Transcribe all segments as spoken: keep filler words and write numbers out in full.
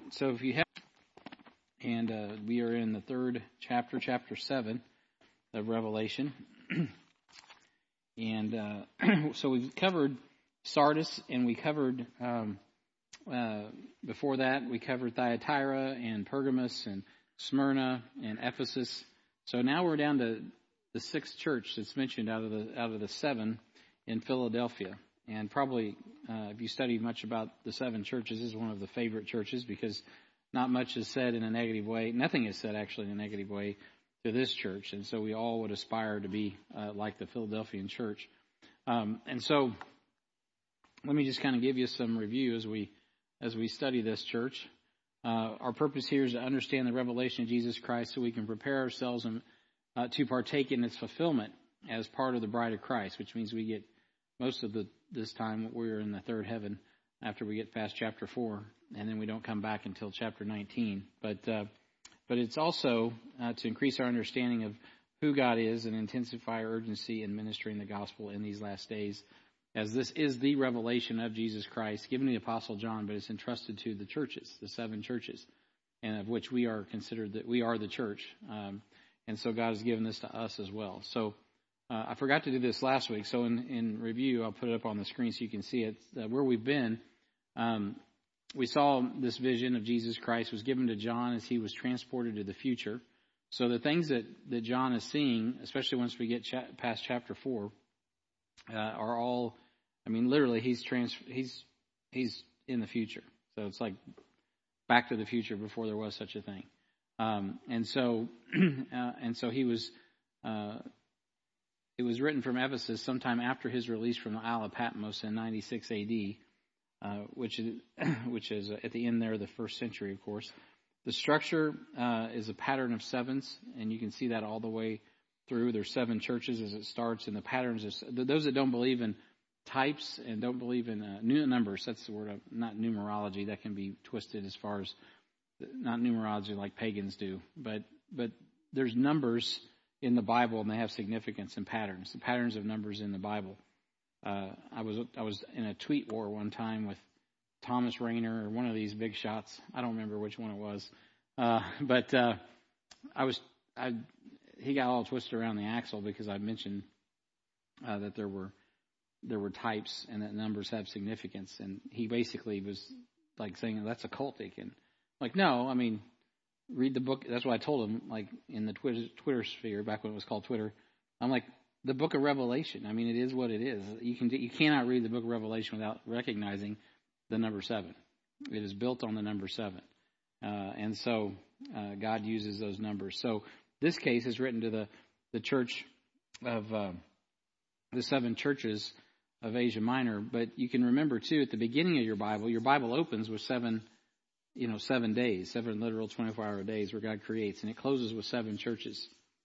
So if you have, and uh, we are in the third chapter, chapter seven of Revelation. and uh, so we've covered Sardis, and we covered, um, uh, before that, we covered Thyatira and Pergamos and Smyrna and Ephesus. So now we're down to the sixth church that's mentioned out of the out of the seven in Philadelphia. And probably, uh, if you study much about the seven churches, this is one of the favorite churches because not much is said in a negative way. Nothing is said, actually, in a negative way to this church. And so we all would aspire to be uh, like the Philadelphian church. Um, and so let me just kind of give you some review as we as we study this church. Uh, our purpose here is to understand the revelation of Jesus Christ so we can prepare ourselves and, uh, to partake in its fulfillment as part of the bride of Christ, which means we get most of the this time we're in the third heaven after we get past chapter four, and then we don't come back until chapter nineteen. But uh, but it's also uh, to increase our understanding of who God is and intensify our urgency in ministering the gospel in these last days, as this is the revelation of Jesus Christ given to the Apostle John, but it's entrusted to the churches, the seven churches, and of which we are considered that we are the church. Um, and so God has given this to us as well. So uh, I forgot to do this last week. So in, in review, I'll put it up on the screen so you can see it. Uh, where we've been, um, we saw this vision of Jesus Christ was given to John as he was transported to the future. So the things that, that John is seeing, especially once we get cha- past chapter four, uh, are all, I mean, literally he's trans, he's he's in the future. So it's like Back to the Future before there was such a thing. Um, and so uh, and so he was. Uh, it was written from Ephesus sometime after his release from the Isle of Patmos in ninety-six A D, uh, which is which is at the end there of the first century, of course. The structure uh, is a pattern of sevens, and you can see that all the way through. There's seven churches as it starts, and the patterns is those that don't believe in types and don't believe in uh, new numbers. That's the word, of, not numerology. That can be twisted as far as not numerology like pagans do, but but there's numbers in the Bible, and they have significance and patterns. The patterns of numbers in the Bible. Uh, I was I was in a tweet war one time with Thomas Rayner or one of these big shots. I don't remember which one it was, uh, but uh, I was I he got all twisted around the axle because I mentioned uh, that there were there were types and that numbers have significance, and he basically was like saying that's occultic, and like no, I mean. Read the book. That's what I told him, like in the Twitter, Twitter sphere, back when it was called Twitter. I'm like, the book of Revelation. I mean, it is what it is. You can you cannot read the book of Revelation without recognizing the number seven. It is built on the number seven. Uh, and so uh, God uses those numbers. So this case is written to the, the church of uh, the seven churches of Asia Minor. But you can remember, too, at the beginning of your Bible, your Bible opens with seven you know, seven days, seven literal twenty-four hour days where God creates. And it closes with seven churches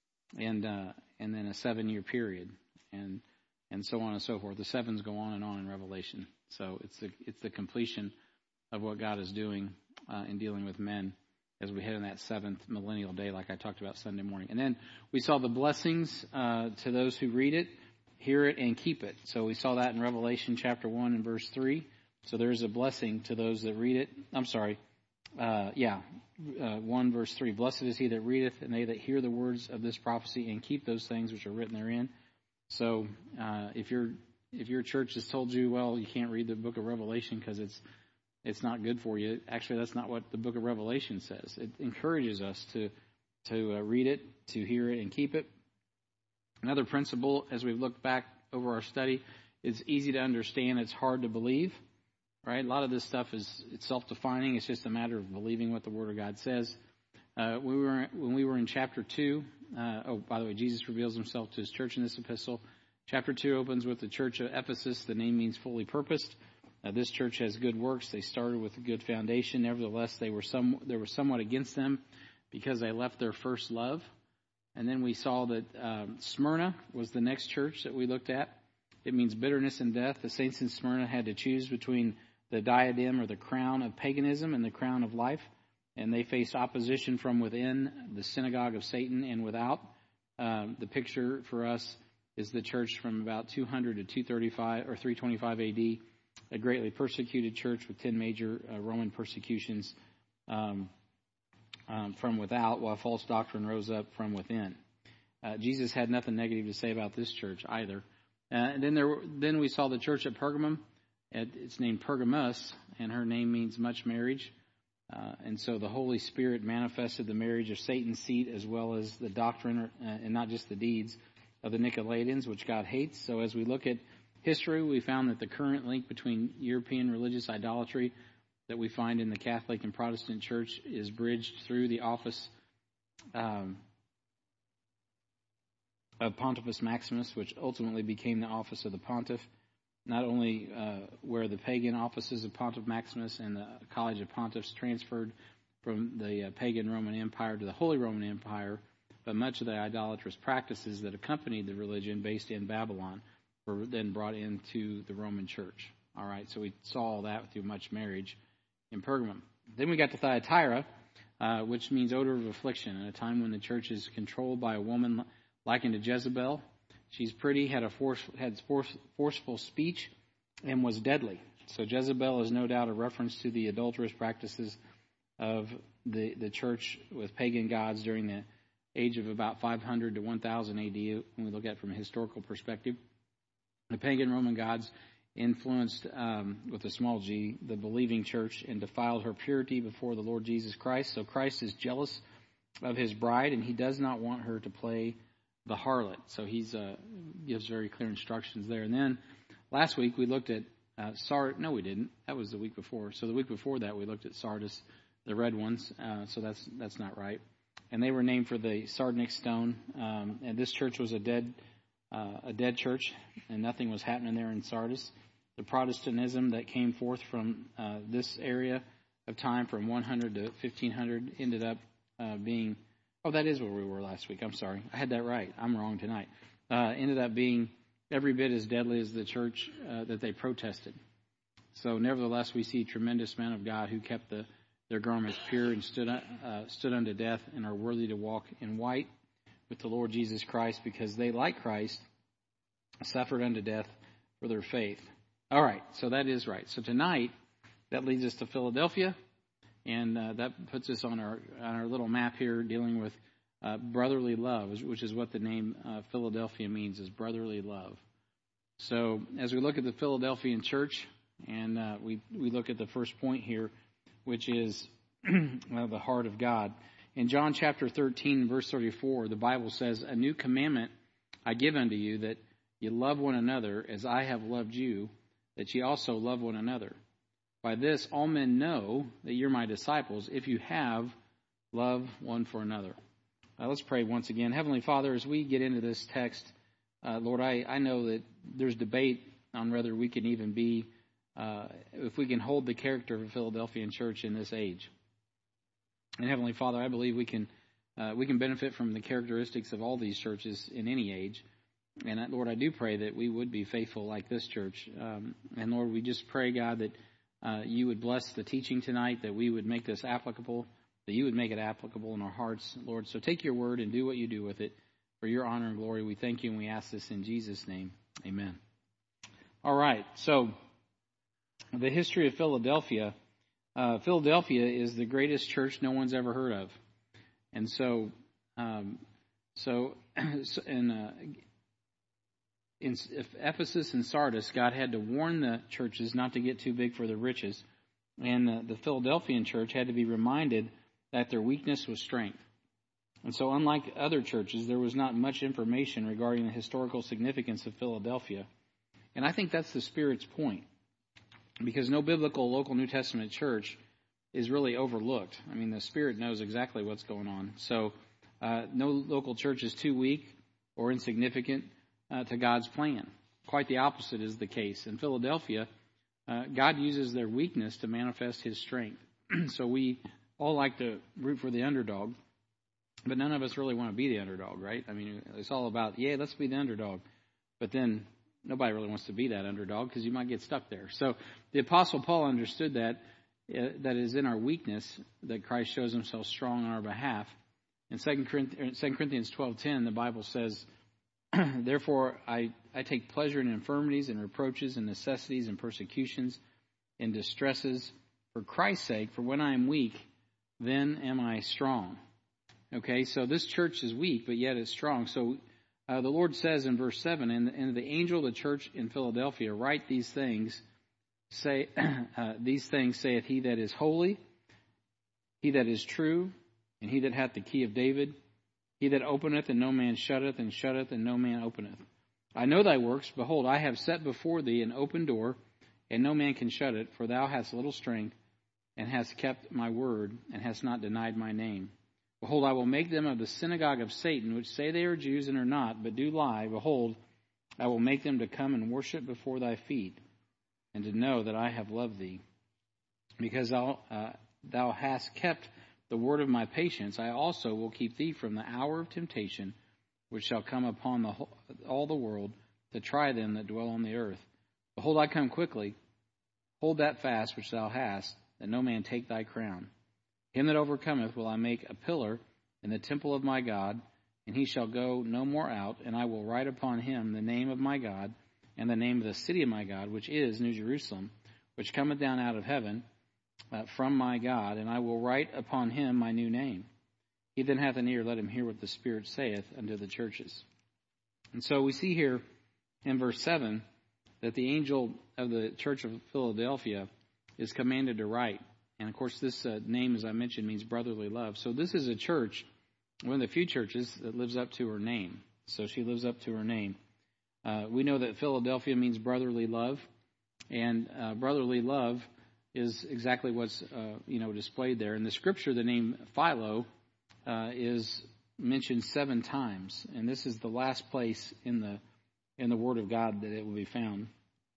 and uh, and then a seven-year period and and so on and so forth. The sevens go on and on in Revelation. So it's the, it's the completion of what God is doing uh, in dealing with men as we head in that seventh millennial day like I talked about Sunday morning. And then we saw the blessings uh, to those who read it, hear it, and keep it. So we saw that in Revelation chapter one and verse three. So there is a blessing to those that read it. I'm sorry. Uh, yeah, uh, one verse three. Blessed is he that readeth, and they that hear the words of this prophecy and keep those things which are written therein. So, uh, if your if your church has told you, well, you can't read the book of Revelation because it's it's not good for you. Actually, that's not what the book of Revelation says. It encourages us to to uh, read it, to hear it, and keep it. Another principle, as we've looked back over our study, is easy to understand. It's hard to believe. Right, a lot of this stuff is it's self-defining. It's just a matter of believing what the Word of God says. Uh, we were when we were in chapter two. Uh, oh, by the way, Jesus reveals Himself to His church in this epistle. Chapter two opens with the church of Ephesus. The name means fully purposed. Uh, this church has good works. They started with a good foundation. Nevertheless, they were some there were somewhat against them because they left their first love. And then we saw that um, Smyrna was the next church that we looked at. It means bitterness and death. The saints in Smyrna had to choose between the diadem or the crown of paganism and the crown of life. And they faced opposition from within, the synagogue of Satan, and without. Um, the picture for us is the church from about two hundred to two thirty-five or three twenty-five A D, a greatly persecuted church with ten major uh, Roman persecutions um, um, from without, while false doctrine rose up from within. Uh, Jesus had nothing negative to say about this church either. Uh, and then there, then we saw the church at Pergamum. It's named Pergamos, and her name means much marriage. Uh, and so the Holy Spirit manifested the marriage of Satan's seed as well as the doctrine, uh, and not just the deeds, of the Nicolaitans, which God hates. So as we look at history, we found that the current link between European religious idolatry that we find in the Catholic and Protestant Church is bridged through the office um, of Pontifex Maximus, which ultimately became the office of the Pontiff. Not only uh, where the pagan offices of Pontiff Maximus and the College of Pontiffs transferred from the uh, pagan Roman Empire to the Holy Roman Empire, but much of the idolatrous practices that accompanied the religion based in Babylon were then brought into the Roman Church. All right, so we saw all that through much marriage in Pergamum. Then we got to Thyatira, uh, which means odor of affliction, at a time when the church is controlled by a woman likened to Jezebel. She's pretty, had a force, had force, forceful speech, and was deadly. So Jezebel is no doubt a reference to the adulterous practices of the, the church with pagan gods during the age of about five hundred to one thousand A D, when we look at it from a historical perspective. The pagan Roman gods influenced, um, with a small g, the believing church and defiled her purity before the Lord Jesus Christ. So Christ is jealous of his bride, and he does not want her to play the harlot. So he uh, gives very clear instructions there. And then last week we looked at uh, Sardis. No, we didn't. That was the week before. So the week before that we looked at Sardis, the red ones. Uh, so that's that's not right. And they were named for the sardonyx stone. Um, and this church was a dead uh, a dead church, and nothing was happening there in Sardis. The Protestantism that came forth from uh, this area of time, from one hundred to fifteen hundred, ended up uh, being. Oh, that is where we were last week. I'm sorry. I had that right. I'm wrong tonight. Uh, ended up being every bit as deadly as the church uh, that they protested. So nevertheless, we see tremendous men of God who kept the, their garments pure and stood uh, stood unto death and are worthy to walk in white with the Lord Jesus Christ, because they, like Christ, suffered unto death for their faith. All right, so that is right. So tonight, that leads us to Philadelphia. And uh, that puts us on our on our little map here, dealing with uh, brotherly love, which is what the name uh, Philadelphia means, is brotherly love. So as we look at the Philadelphian church, and uh, we we look at the first point here, which is uh, the heart of God. In John chapter thirteen, verse thirty-four, the Bible says, "A new commandment I give unto you, that you love one another as I have loved you, that ye also love one another. By this all men know that you're my disciples, if you have love one for another." Uh, let's pray once again. Heavenly Father, as we get into this text, uh, Lord, I, I know that there's debate on whether we can even be, uh, if we can hold the character of a Philadelphian church in this age. And Heavenly Father, I believe we can uh, we can benefit from the characteristics of all these churches in any age. And uh, Lord, I do pray that we would be faithful like this church. Um, and Lord, we just pray, God, that Uh, you would bless the teaching tonight, that we would make this applicable, that you would make it applicable in our hearts, Lord. So take your word and do what you do with it for your honor and glory. We thank you, and we ask this in Jesus' name. Amen. All right. So the history of Philadelphia. Uh, Philadelphia is the greatest church no one's ever heard of. And so, um, so, and, uh, in Ephesus and Sardis, God had to warn the churches not to get too big for their riches. And the, the Philadelphian church had to be reminded that their weakness was strength. And so unlike other churches, there was not much information regarding the historical significance of Philadelphia. And I think that's the Spirit's point, because no biblical local New Testament church is really overlooked. I mean, the Spirit knows exactly what's going on. So uh, no local church is too weak or insignificant Uh, to God's plan. Quite the opposite is the case. In Philadelphia, uh, God uses their weakness to manifest his strength. So we all like to root for the underdog, but none of us really want to be the underdog, right? I mean, it's all about, yeah, let's be the underdog. But then nobody really wants to be that underdog, because you might get stuck there. So the Apostle Paul understood that, uh, that it is in our weakness that Christ shows himself strong on our behalf. In Second Corinthians twelve ten, the Bible says, "Therefore, I, I take pleasure in infirmities and reproaches and necessities and persecutions and distresses for Christ's sake. For when I am weak, then am I strong. Okay, so this church is weak, but yet it's strong. So uh, the Lord says in verse seven, and, and the angel of the church in Philadelphia, write these things, say uh, these things saith he that is holy, he that is true, and he that hath the key of David, he that openeth and no man shutteth, and shutteth and no man openeth. I know thy works. Behold, I have set before thee an open door, and no man can shut it, for thou hast little strength, and hast kept my word, and hast not denied my name. Behold, I will make them of the synagogue of Satan, which say they are Jews and are not, but do lie. Behold, I will make them to come and worship before thy feet, and to know that I have loved thee. Because thou, uh, thou hast kept the word of my patience, I also will keep thee from the hour of temptation, which shall come upon the whole, all the world, to try them that dwell on the earth. Behold, I come quickly. Hold that fast which thou hast, that no man take thy crown. Him that overcometh will I make a pillar in the temple of my God, and he shall go no more out, and I will write upon him the name of my God, and the name of the city of my God, which is New Jerusalem, which cometh down out of heaven uh, from my God, and I will write upon him my new name. He that hath an ear, let him hear what the Spirit saith unto the churches. And so we see here in verse seven that the angel of the church of Philadelphia is commanded to write. And, of course, this uh, name, as I mentioned, means brotherly love. So this is a church, one of the few churches that lives up to her name. So she lives up to her name. Uh, we know that Philadelphia means brotherly love. And uh, brotherly love is exactly what's, uh, you know, displayed there. In the Scripture, the name Philo uh, is mentioned seven times. And this is the last place in the in the Word of God that it will be found.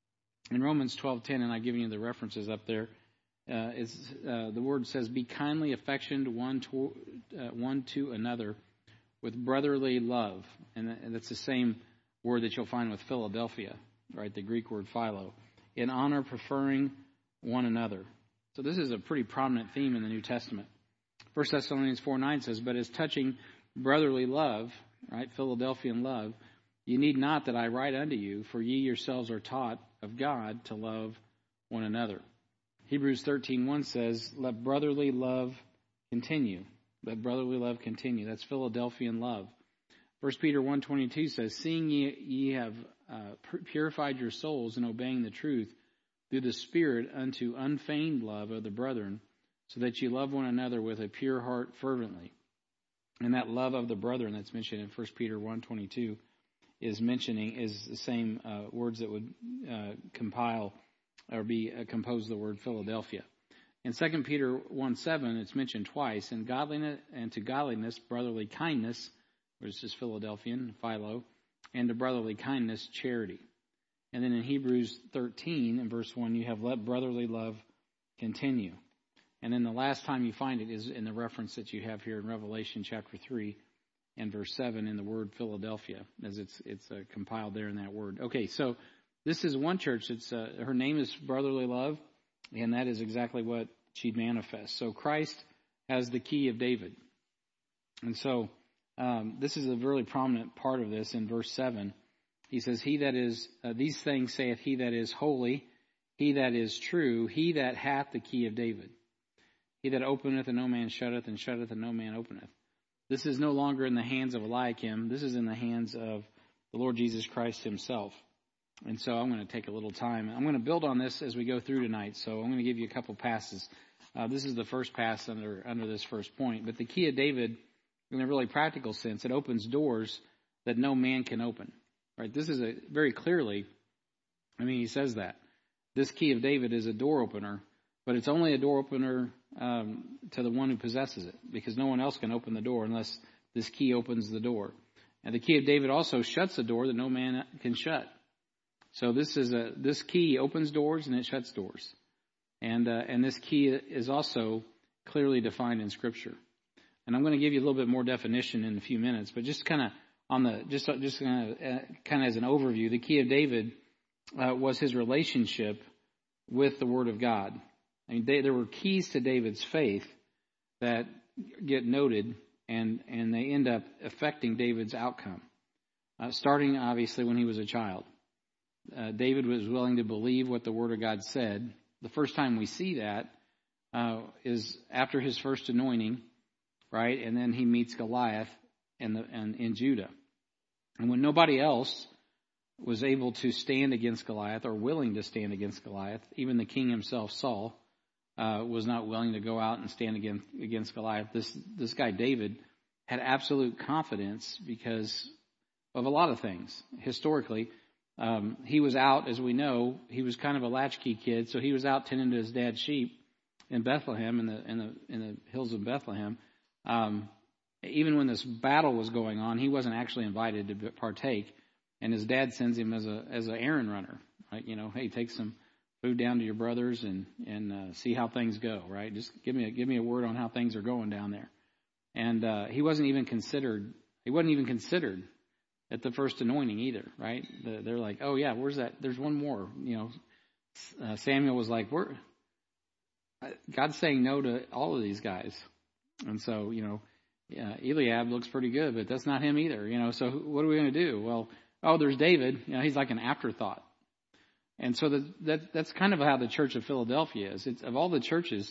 In Romans twelve ten, and I've given you the references up there, Uh, is uh, the word says, "Be kindly affectioned one to uh, one to another with brotherly love," and, and that's the same word that you'll find with Philadelphia, right? The Greek word philo. In honor, preferring one another. So this is a pretty prominent theme in the New Testament. First Thessalonians four nine says, "But as touching brotherly love," right, Philadelphian love, "ye need not that I write unto you, for ye yourselves are taught of God to love one another." Hebrews thirteen one says, "Let brotherly love continue." Let brotherly love continue. That's Philadelphian love. First Peter one twenty-two says, "Seeing ye, ye have uh, purified your souls in obeying the truth through the Spirit unto unfeigned love of the brethren, so that ye love one another with a pure heart fervently." And that love of the brethren that's mentioned in First Peter one twenty-two is mentioning is the same uh, words that would uh, compile or be uh, composed of the word Philadelphia. In Second Peter one seven, it's mentioned twice, and godliness and to godliness, brotherly kindness, which is Philadelphian, Philo, and to brotherly kindness, charity. And then in Hebrews thirteen, in verse one, you have let brotherly love continue. And then the last time you find it is in the reference that you have here in Revelation chapter three and verse seven in the word Philadelphia, as it's it's uh, compiled there in that word. Okay, so this is one church. It's uh, her name is brotherly love, and that is exactly what she manifests. So Christ has the key of David. And so um, this is a really prominent part of this in verse seven. He says, "He that is, uh, these things saith he that is holy, he that is true, he that hath the key of David. He that openeth and no man shutteth, and shutteth and no man openeth." This is no longer in the hands of Eliakim. This is in the hands of the Lord Jesus Christ himself. And so I'm going to take a little time. I'm going to build on this as we go through tonight. So I'm going to give you a couple passes. Uh, this is the first pass under under this first point. But the key of David, in a really practical sense, it opens doors that no man can open. Right? This is a very clearly, I mean, he says that. This key of David is a door opener, but it's only a door opener um, to the one who possesses it, because no one else can open the door unless this key opens the door. And the key of David also shuts the door that no man can shut. So this is a this key opens doors and it shuts doors, and uh, and this key is also clearly defined in Scripture. And I'm going to give you a little bit more definition in a few minutes, but just kind of on the just just kind of uh, kind of as an overview, the key of David uh, was his relationship with the Word of God. I mean, they, there were keys to David's faith that get noted, and and they end up affecting David's outcome. Uh, starting obviously when he was a child. Uh, David was willing to believe what the Word of God said. The first time we see that uh, is after his first anointing, right? And then he meets Goliath in, the, in, in Judah. And when nobody else was able to stand against Goliath or willing to stand against Goliath, even the king himself, Saul, uh, was not willing to go out and stand against, against Goliath. This, this guy, David, had absolute confidence because of a lot of things. Historically, um, he was out, as we know, he was kind of a latchkey kid, so he was out tending to his dad's sheep in Bethlehem, in the in the in the hills of Bethlehem. Um, even when this battle was going on, he wasn't actually invited to partake, and his dad sends him as a as an errand runner, right? You know, hey, take some food down to your brothers and and uh, see how things go, right? Just give me a, give me a word on how things are going down there. And uh, he wasn't even considered. He wasn't even considered at the first anointing either, right? The, they're like, oh yeah, where's that? There's one more. You know, uh, Samuel was like, we're God's saying no to all of these guys, and so you know, yeah, Eliab looks pretty good, but that's not him either. You know, so what are we going to do? Well, oh, there's David. You know, he's like an afterthought, and so the, that that's kind of how the Church of Philadelphia is. It's of all the churches,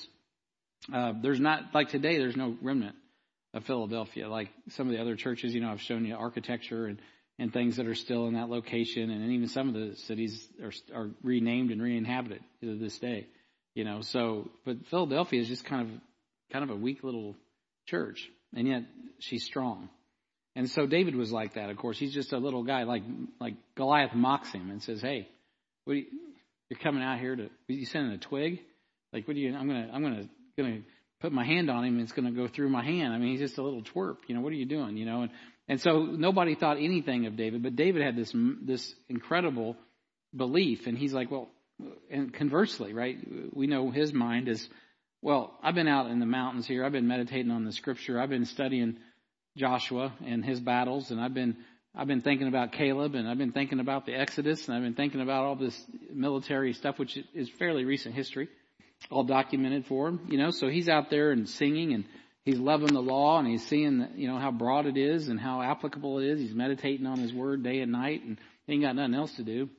uh, there's not like today. There's no remnant of Philadelphia, like some of the other churches. You know, I've shown you architecture and, and things that are still in that location, and even some of the cities are are renamed and re-inhabited to this day. You know, so but Philadelphia is just kind of kind of a weak little church, and yet she's strong. And so David was like that. Of course, he's just a little guy. Like like Goliath mocks him and says, "Hey, what are you, you're coming out here to? Are you sending a twig? Like, what are you? I'm gonna I'm gonna gonna." put my hand on him and it's going to go through my hand. I mean, he's just a little twerp. You know, what are you doing? You know, and, and so nobody thought anything of David, but David had this, this incredible belief. And he's like, well, and conversely, right? We know his mind is, well, I've been out in the mountains here. I've been meditating on the scripture. I've been studying Joshua and his battles. And I've been, I've been thinking about Caleb, and I've been thinking about the Exodus, and I've been thinking about all this military stuff, which is fairly recent history. All documented for him, you know, so he's out there and singing, and he's loving the law, and he's seeing, you know, how broad it is and how applicable it is. He's meditating on his word day and night, and he ain't got nothing else to do.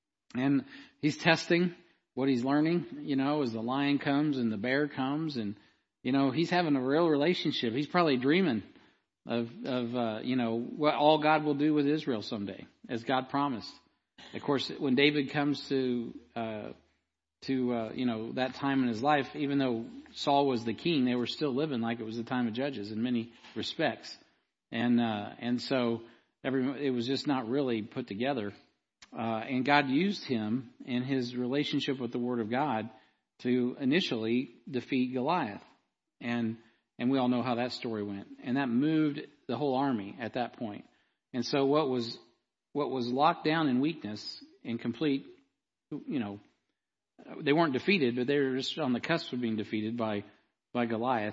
And he's testing what he's learning, you know, as the lion comes and the bear comes, and, you know, he's having a real relationship. He's probably dreaming of, of, uh, you know, what all God will do with Israel someday, as God promised. Of course, when David comes to, uh, to, uh, you know, that time in his life, even though Saul was the king, they were still living like it was the time of Judges in many respects. And, uh, and so every, it was just not really put together. Uh, and God used him in his relationship with the Word of God to initially defeat Goliath. And, and we all know how that story went. And that moved the whole army at that point. And so what was, what was locked down in weakness and complete, you know, they weren't defeated, but they were just on the cusp of being defeated by, by Goliath,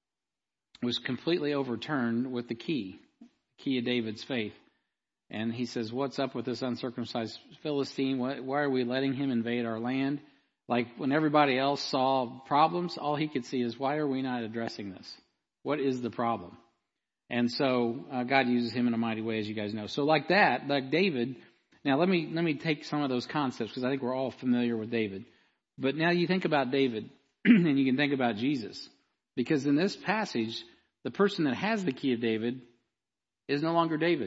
was completely overturned with the key, key of David's faith. And he says, what's up with this uncircumcised Philistine? Why, why are we letting him invade our land? Like when everybody else saw problems, all he could see is, why are we not addressing this? What is the problem? And so uh, God uses him in a mighty way, as you guys know. So like that, like David. Now let me let me take some of those concepts, because I think we're all familiar with David. But now you think about David, and you can think about Jesus. Because in this passage, the person that has the key of David is no longer David.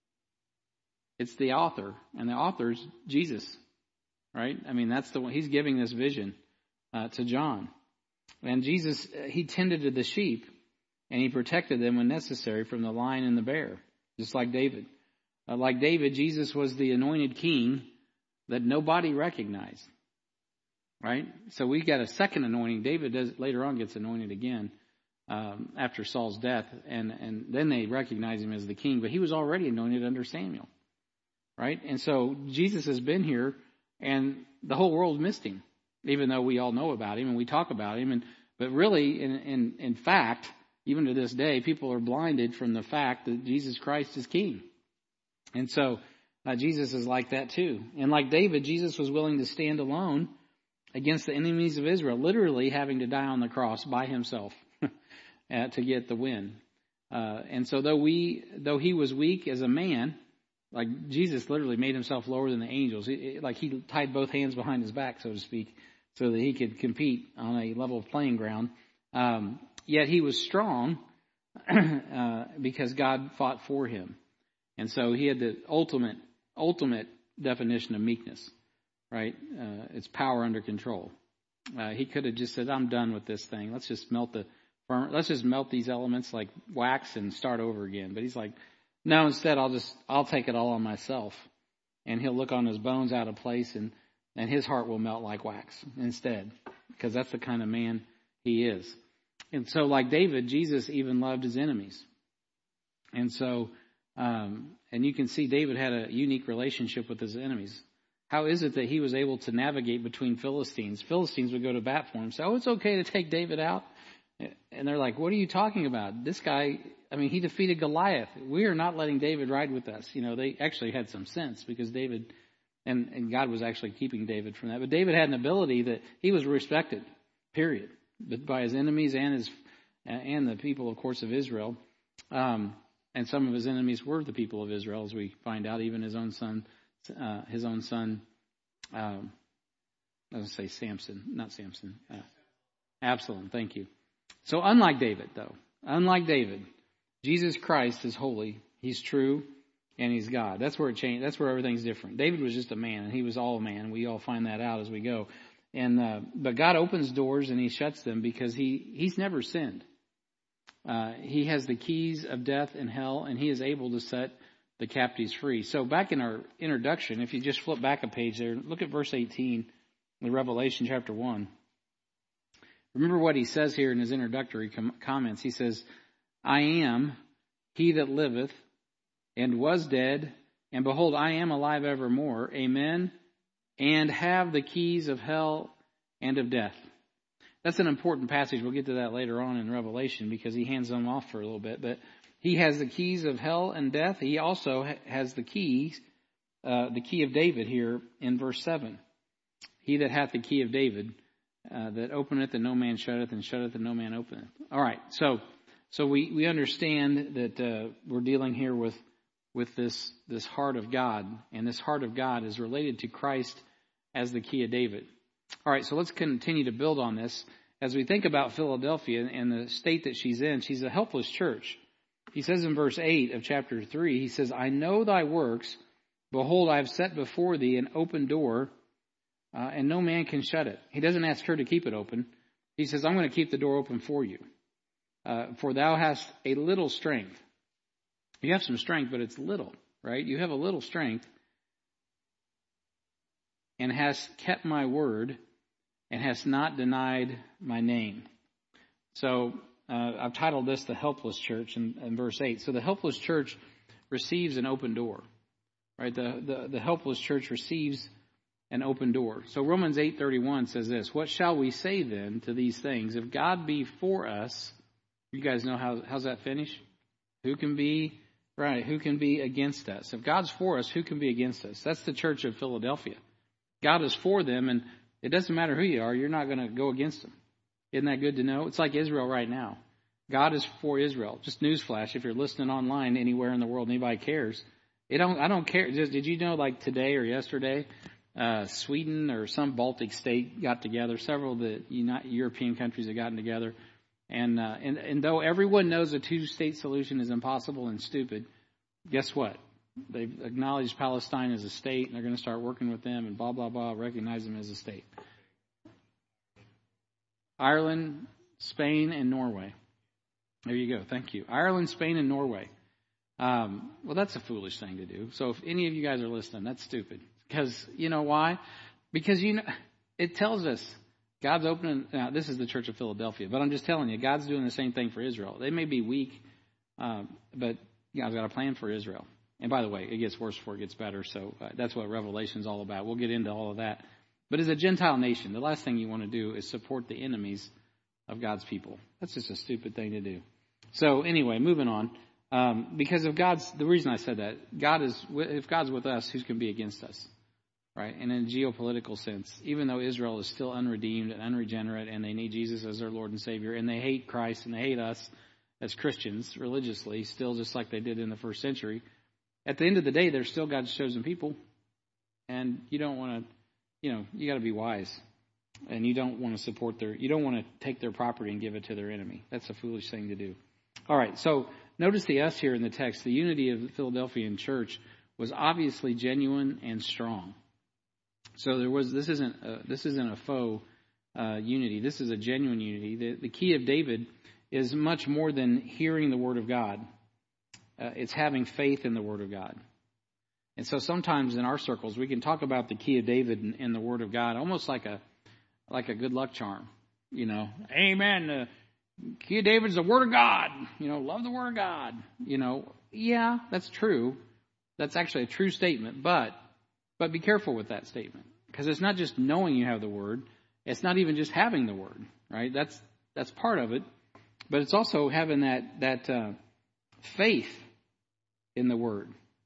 It's the author, and the author's Jesus, right? I mean, that's the one. He's giving this vision uh, to John. And Jesus, he tended to the sheep, and he protected them when necessary from the lion and the bear, just like David. Uh, like David, Jesus was the anointed king that nobody recognized. Right? So we got a second anointing. David does later on gets anointed again um, after Saul's death, and, and then they recognize him as the king. But he was already anointed under Samuel. Right? And so Jesus has been here, and the whole world missed him, even though we all know about him and we talk about him. And but really, in in, in fact, even to this day, people are blinded from the fact that Jesus Christ is king. And so uh, Jesus is like that too. And like David, Jesus was willing to stand alone against the enemies of Israel, literally having to die on the cross by himself uh, to get the win. Uh, and so though we, though he was weak as a man, like Jesus literally made himself lower than the angels. He, like he tied both hands behind his back, so to speak, so that he could compete on a level playing ground. Um, yet he was strong uh, because God fought for him. And so he had the ultimate, ultimate definition of meekness, right? Uh, it's power under control. Uh, he could have just said, I'm done with this thing. Let's just melt the, let's just melt these elements like wax and start over again. But he's like, no, instead I'll just, I'll take it all on myself. And he'll look on his bones out of place, and, and his heart will melt like wax instead, because that's the kind of man he is. And so like David, Jesus even loved his enemies. And so, um, and you can see David had a unique relationship with his enemies. How is it that he was able to navigate between Philistines? Philistines would go to bat for him, say, oh, it's okay to take David out. And they're like, what are you talking about? This guy, I mean, he defeated Goliath. We are not letting David ride with us. You know, they actually had some sense because David, and, and God was actually keeping David from that. But David had an ability that he was respected, period, but by his enemies and his and the people, of course, of Israel. Um, and some of his enemies were the people of Israel, as we find out, even his own son. Uh, his own son, um, I was going to say Samson, not Samson, uh, Absalom, thank you. So unlike David, though, unlike David, Jesus Christ is holy, he's true, and he's God. That's where it changed. That's where everything's different. David was just a man, and he was all man. We all find that out as we go. And uh, but God opens doors, and he shuts them because he he's never sinned. Uh, he has the keys of death and hell, and he is able to set the captives free. So back in our introduction, if you just flip back a page there, look at verse eighteen in Revelation chapter one. Remember what he says here in his introductory com- comments. He says, I am he that liveth and was dead, and behold, I am alive evermore. Amen. And have the keys of hell and of death. That's an important passage. We'll get to that later on in Revelation because he hands them off for a little bit. But he has the keys of hell and death. He also has the keys, uh, the key of David here in verse seven. He that hath the key of David, uh, that openeth and no man shutteth, and shutteth and no man openeth. All right, so so we, we understand that uh, we're dealing here with with this this heart of God, and this heart of God is related to Christ as the key of David. All right, so let's continue to build on this as we think about Philadelphia and the state that she's in. She's a helpless church. He says in verse eight of chapter three, he says, I know thy works. Behold, I have set before thee an open door, uh, and no man can shut it. He doesn't ask her to keep it open. He says, I'm going to keep the door open for you. Uh, for thou hast a little strength. You have some strength, but it's little, right? You have a little strength, and hast kept my word, and hast not denied my name. So, Uh, I've titled this The Helpless Church in, in verse eight. So the helpless church receives an open door, right? The, the, the helpless church receives an open door. So Romans eight thirty-one says this, what shall we say then to these things? If God be for us, you guys know how, how's that finish? Who can be, right, who can be against us? If God's for us, who can be against us? That's the church of Philadelphia. God is for them, and it doesn't matter who you are, you're not going to go against them. Isn't that good to know? It's like Israel right now. God is for Israel. Just newsflash, if you're listening online anywhere in the world, anybody cares. It don't, I don't care. Just, did you know like today or yesterday, uh, Sweden or some Baltic state got together, several of the United European countries have gotten together. And, uh, and, and though everyone knows a two-state solution is impossible and stupid, guess what? They've acknowledged Palestine as a state, and they're going to start working with them and blah, blah, blah, recognize them as a state. Ireland, Spain, and Norway. There you go. Thank you. Ireland, Spain, and Norway. Um, well, that's a foolish thing to do. So if any of you guys are listening, that's stupid. Because, you know why? Because, you know, it tells us God's opening. Now, this is the Church of Philadelphia, but I'm just telling you, God's doing the same thing for Israel. They may be weak, um, but God's got a plan for Israel. And by the way, it gets worse before it gets better. So uh, that's what Revelation is all about. We'll get into all of that. But as a Gentile nation, the last thing you want to do is support the enemies of God's people. That's just a stupid thing to do. So anyway, moving on. Um, because of God's, the reason I said that, God is, if God's with us, who can be against us? Right? And in a geopolitical sense, even though Israel is still unredeemed and unregenerate, and they need Jesus as their Lord and Savior, and they hate Christ and they hate us as Christians religiously, still just like they did in the first century, at the end of the day, they're still God's chosen people. And you don't want to, you know, you got to be wise. And you don't want to support their, you don't want to take their property and give it to their enemy. That's a foolish thing to do. All right, so notice the us here in the text. The unity of the Philadelphian church was obviously genuine and strong. So there was, this isn't a, this isn't a faux uh, unity. This is a genuine unity. The, the key of David is much more than hearing the word of God. Uh, it's having faith in the word of God. And so sometimes in our circles, we can talk about the key of David and, and the word of God almost like a like a good luck charm. You know, amen. The key of David is the word of God. You know, love the word of God. You know, yeah, that's true. That's actually a true statement. But but be careful with that statement, because it's not just knowing you have the word. It's not even just having the word, right? That's that's part of it. But it's also having that that uh, faith in the word.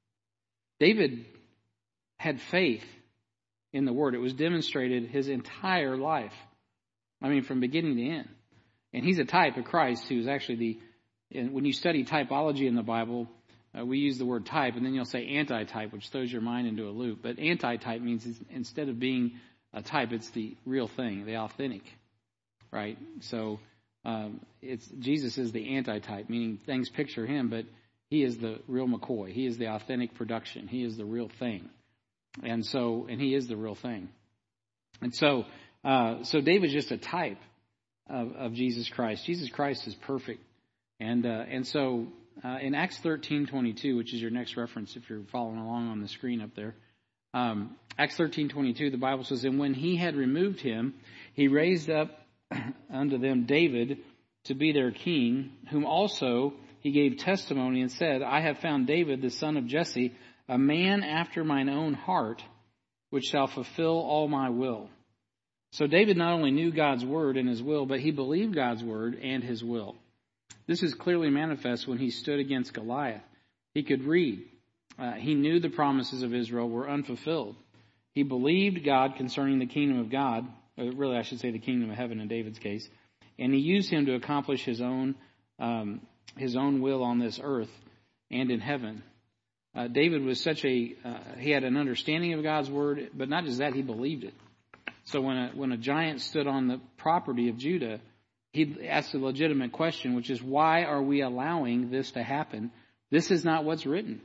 David had faith in the word. It was demonstrated his entire life. I mean, from beginning to end. And he's a type of Christ who's actually the, and when you study typology in the Bible, uh, we use the word type, and then you'll say anti-type, which throws your mind into a loop. But anti-type means instead of being a type, it's the real thing, the authentic, right? So um, it's Jesus is the anti-type, meaning things picture him, but he is the real McCoy. He is the authentic production. He is the real thing. And so, and he is the real thing. And so, uh, so David's just a type of, of Jesus Christ. Jesus Christ is perfect. And, uh, and so, uh, in Acts thirteen twenty-two, which is your next reference if you're following along on the screen up there, um, Acts thirteen twenty-two, the Bible says, "And when he had removed him, he raised up unto them David to be their king, whom also he gave testimony and said, I have found David, the son of Jesse, a man after mine own heart, which shall fulfill all my will." So David not only knew God's word and his will, but he believed God's word and his will. This is clearly manifest when he stood against Goliath. He could read. Uh, he knew the promises of Israel were unfulfilled. He believed God concerning the kingdom of God, or really I should say the kingdom of heaven in David's case, and he used him to accomplish his own um, his own will on this earth and in heaven. Uh, David was such a, uh, he had an understanding of God's word, but not just that, he believed it. So when a, when a giant stood on the property of Judah, he asked a legitimate question, which is, why are we allowing this to happen? This is not what's written.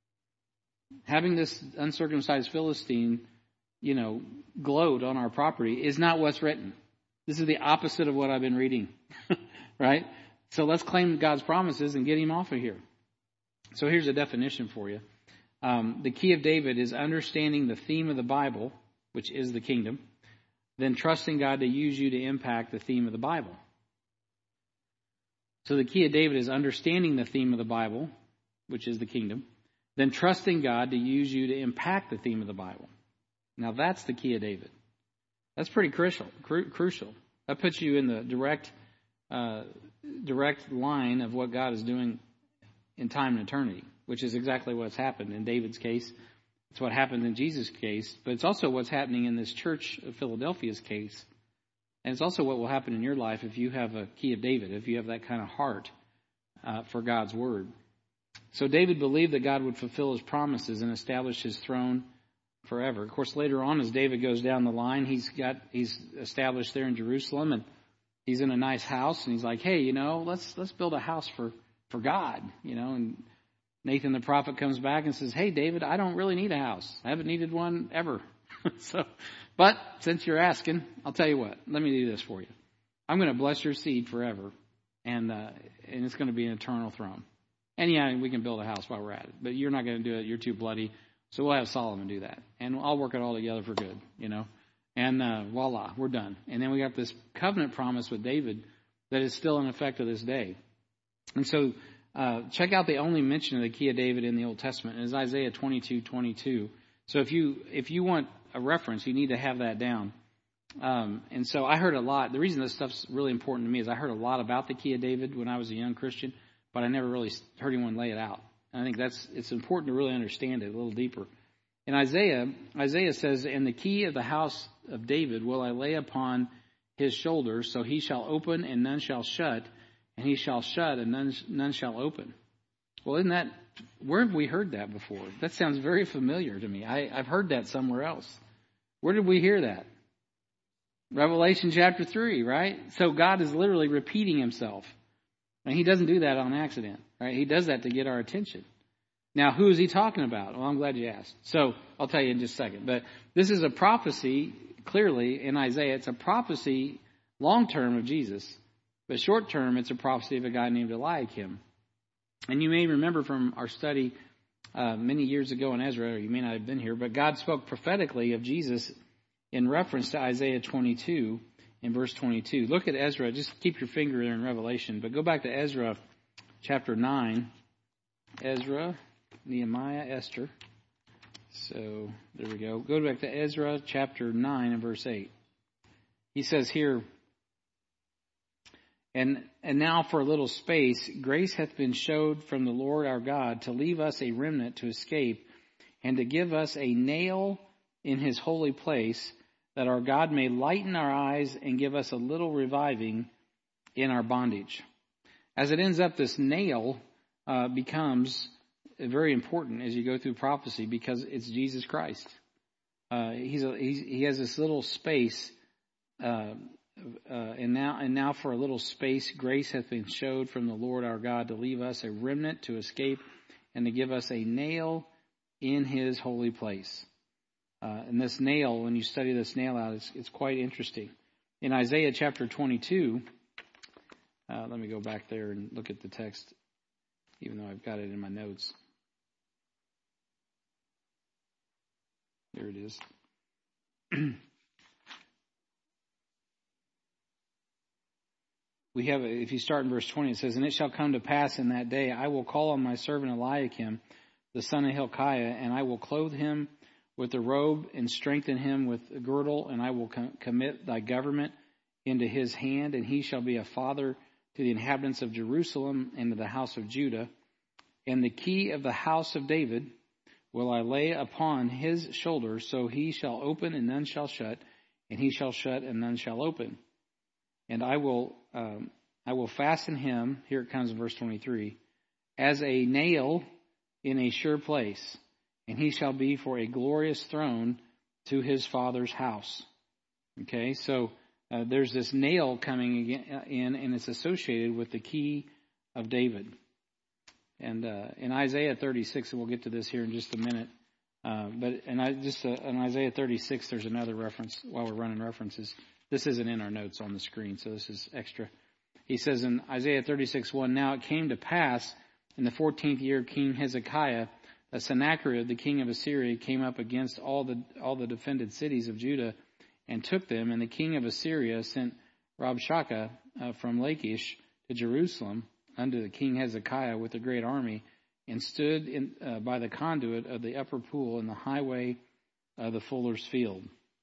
Having this uncircumcised Philistine, you know, gloat on our property is not what's written. This is the opposite of what I've been reading, right? So let's claim God's promises and get him off of here. So here's a definition for you. Um, the key of David is understanding the theme of the Bible, which is the kingdom, then trusting God to use you to impact the theme of the Bible. So the key of David is understanding the theme of the Bible, which is the kingdom, then trusting God to use you to impact the theme of the Bible. Now that's the key of David. That's pretty crucial. Cru- crucial. That puts you in the direct, uh, direct line of what God is doing in time and eternity, which is exactly what's happened in David's case. It's what happened in Jesus' case, but it's also what's happening in this church of Philadelphia's case. And it's also what will happen in your life if you have a key of David, if you have that kind of heart uh, for God's word. So David believed that God would fulfill his promises and establish his throne forever. Of course, later on, as David goes down the line, he's got he's established there in Jerusalem, and he's in a nice house, and he's like, hey, you know, let's let's build a house for, for God, you know. And Nathan the prophet comes back and says, hey, David, I don't really need a house. I haven't needed one ever. so, but since you're asking, I'll tell you what, let me do this for you. I'm going to bless your seed forever, and uh, and it's going to be an eternal throne. And yeah, we can build a house while we're at it, but you're not going to do it. You're too bloody. So we'll have Solomon do that, and I'll work it all together for good, you know. And uh, voila, we're done. And then we got this covenant promise with David that is still in effect to this day. And so uh, check out the only mention of the key of David in the Old Testament. It is Isaiah twenty-two twenty-two. So if you if you want a reference, you need to have that down. Um, and so I heard a lot. The reason this stuff's really important to me is I heard a lot about the key of David when I was a young Christian, but I never really heard anyone lay it out. I think that's it's important to really understand it a little deeper. In Isaiah, Isaiah says, "And the key of the house of David will I lay upon his shoulders, so he shall open and none shall shut, and he shall shut and none, none shall open." Well, isn't that, where have we heard that before? That sounds very familiar to me. I, I've heard that somewhere else. Where did we hear that? Revelation chapter three, right? So God is literally repeating himself. And he doesn't do that on accident, right? He does that to get our attention. Now, who is he talking about? Well, I'm glad you asked. So I'll tell you in just a second. But this is a prophecy, clearly, in Isaiah. It's a prophecy long-term of Jesus. But short-term, it's a prophecy of a guy named Eliakim. And you may remember from our study uh, many years ago in Ezra, or you may not have been here, but God spoke prophetically of Jesus in reference to Isaiah twenty-two in verse twenty-two. Look at Ezra. Just keep your finger there in Revelation. But go back to Ezra chapter nine. Ezra, Nehemiah, Esther. So there we go. Go back to Ezra chapter nine and verse eight. He says here, And and now for a little space, grace hath been showed from the Lord our God to leave us a remnant to escape, and to give us a nail in his holy place, that our God may lighten our eyes and give us a little reviving in our bondage. As it ends up, this nail uh, becomes very important as you go through prophecy, because it's Jesus Christ. Uh, he's, a, he's he has this little space. Uh, Uh, and now, and now for a little space, grace hath been showed from the Lord our God to leave us a remnant to escape, and to give us a nail in his holy place. Uh, and this nail, when you study this nail out, it's, it's quite interesting. In Isaiah chapter twenty-two, uh, let me go back there and look at the text, even though I've got it in my notes. There it is. We have, if you start in verse twenty, it says, And it shall come to pass in that day, I will call on my servant Eliakim, the son of Hilkiah, and I will clothe him with a robe and strengthen him with a girdle, and I will com- commit thy government into his hand, and he shall be a father to the inhabitants of Jerusalem and to the house of Judah. And the key of the house of David will I lay upon his shoulder, so he shall open and none shall shut, and he shall shut and none shall open. And I will um, I will fasten him, here it comes in verse twenty-three, as a nail in a sure place, and he shall be for a glorious throne to his father's house. Okay, so uh, there's this nail coming in, and it's associated with the key of David. And uh, in Isaiah thirty-six, and we'll get to this here in just a minute, uh, but and I just uh, in Isaiah thirty-six, there's another reference while we're running references. This isn't in our notes on the screen, so this is extra. He says in Isaiah thirty-six one, Now it came to pass in the fourteenth year of King Hezekiah, that Sennacherib, the king of Assyria, came up against all the all the defended cities of Judah and took them. And the king of Assyria sent Rabshakeh uh, from Lachish to Jerusalem unto the king Hezekiah with a great army, and stood in, uh, by the conduit of the upper pool in the highway of the fuller's field.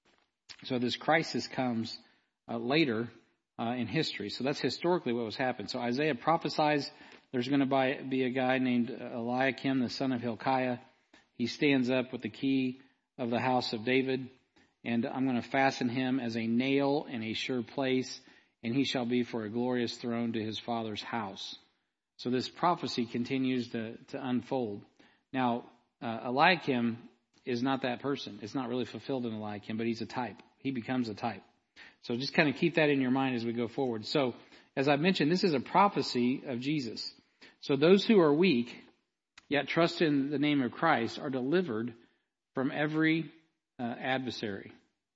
So this crisis comes uh, later uh, in history. So that's historically what was happened. So Isaiah prophesies there's going to be a guy named Eliakim, the son of Hilkiah. He stands up with the key of the house of David, and I'm going to fasten him as a nail in a sure place, and he shall be for a glorious throne to his father's house. So this prophecy continues to, to unfold. Now, uh, Eliakim is not that person. It's not really fulfilled in Eliakim, but he's a type. He becomes a type. So just kind of keep that in your mind as we go forward. So, as I mentioned, this is a prophecy of Jesus. So those who are weak, yet trust in the name of Christ, are delivered from every uh, adversary.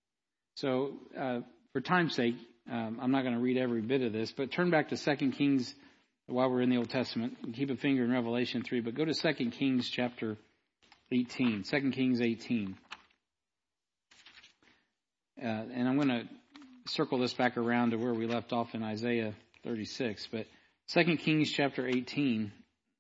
So, uh, for time's sake, um, I'm not going to read every bit of this, but turn back to Second Kings while we're in the Old Testament. Keep a finger in Revelation three, but go to Second Kings chapter eighteen. Second Kings eighteen. Uh, and I'm going to circle this back around to where we left off in Isaiah thirty-six. But Second Kings chapter eighteen.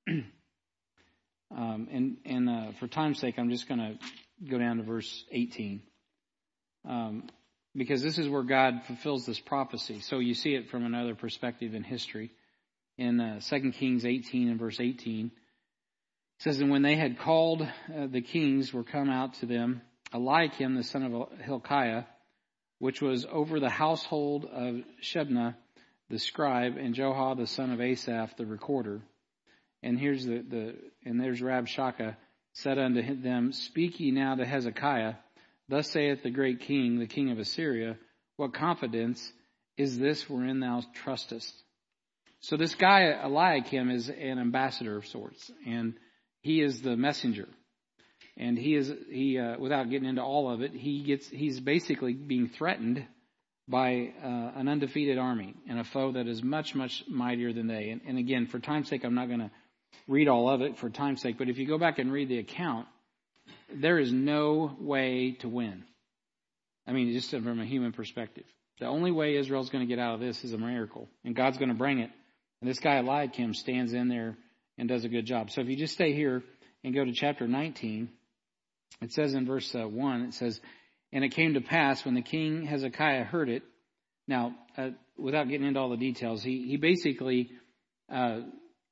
um, and and uh, for time's sake, I'm just going to go down to verse eighteen. Um, because this is where God fulfills this prophecy. So you see it from another perspective in history. In uh, Second Kings eighteen and verse eighteen. It says, And when they had called, uh, the kings were come out to them, Eliakim, the son of Hilkiah, which was over the household of Shebna, the scribe, and Joah, the son of Asaph, the recorder. And here's the, the and there's Rabshakeh, said unto them, Speak ye now to Hezekiah, Thus saith the great king, the king of Assyria, what confidence is this wherein thou trustest? So this guy, Eliakim, is an ambassador of sorts, and he is the messenger. And he is, he, uh, without getting into all of it, he gets, he's basically being threatened by uh, an undefeated army and a foe that is much, much mightier than they. And, and again, for time's sake, I'm not going to read all of it for time's sake, but if you go back and read the account, there is no way to win. I mean, just from a human perspective. The only way Israel's going to get out of this is a miracle, and God's going to bring it. And this guy Eliakim stands in there and does a good job. So if you just stay here and go to chapter nineteen, it says in verse uh, one, it says, and it came to pass when the king Hezekiah heard it. Now, uh, without getting into all the details, he, he basically uh,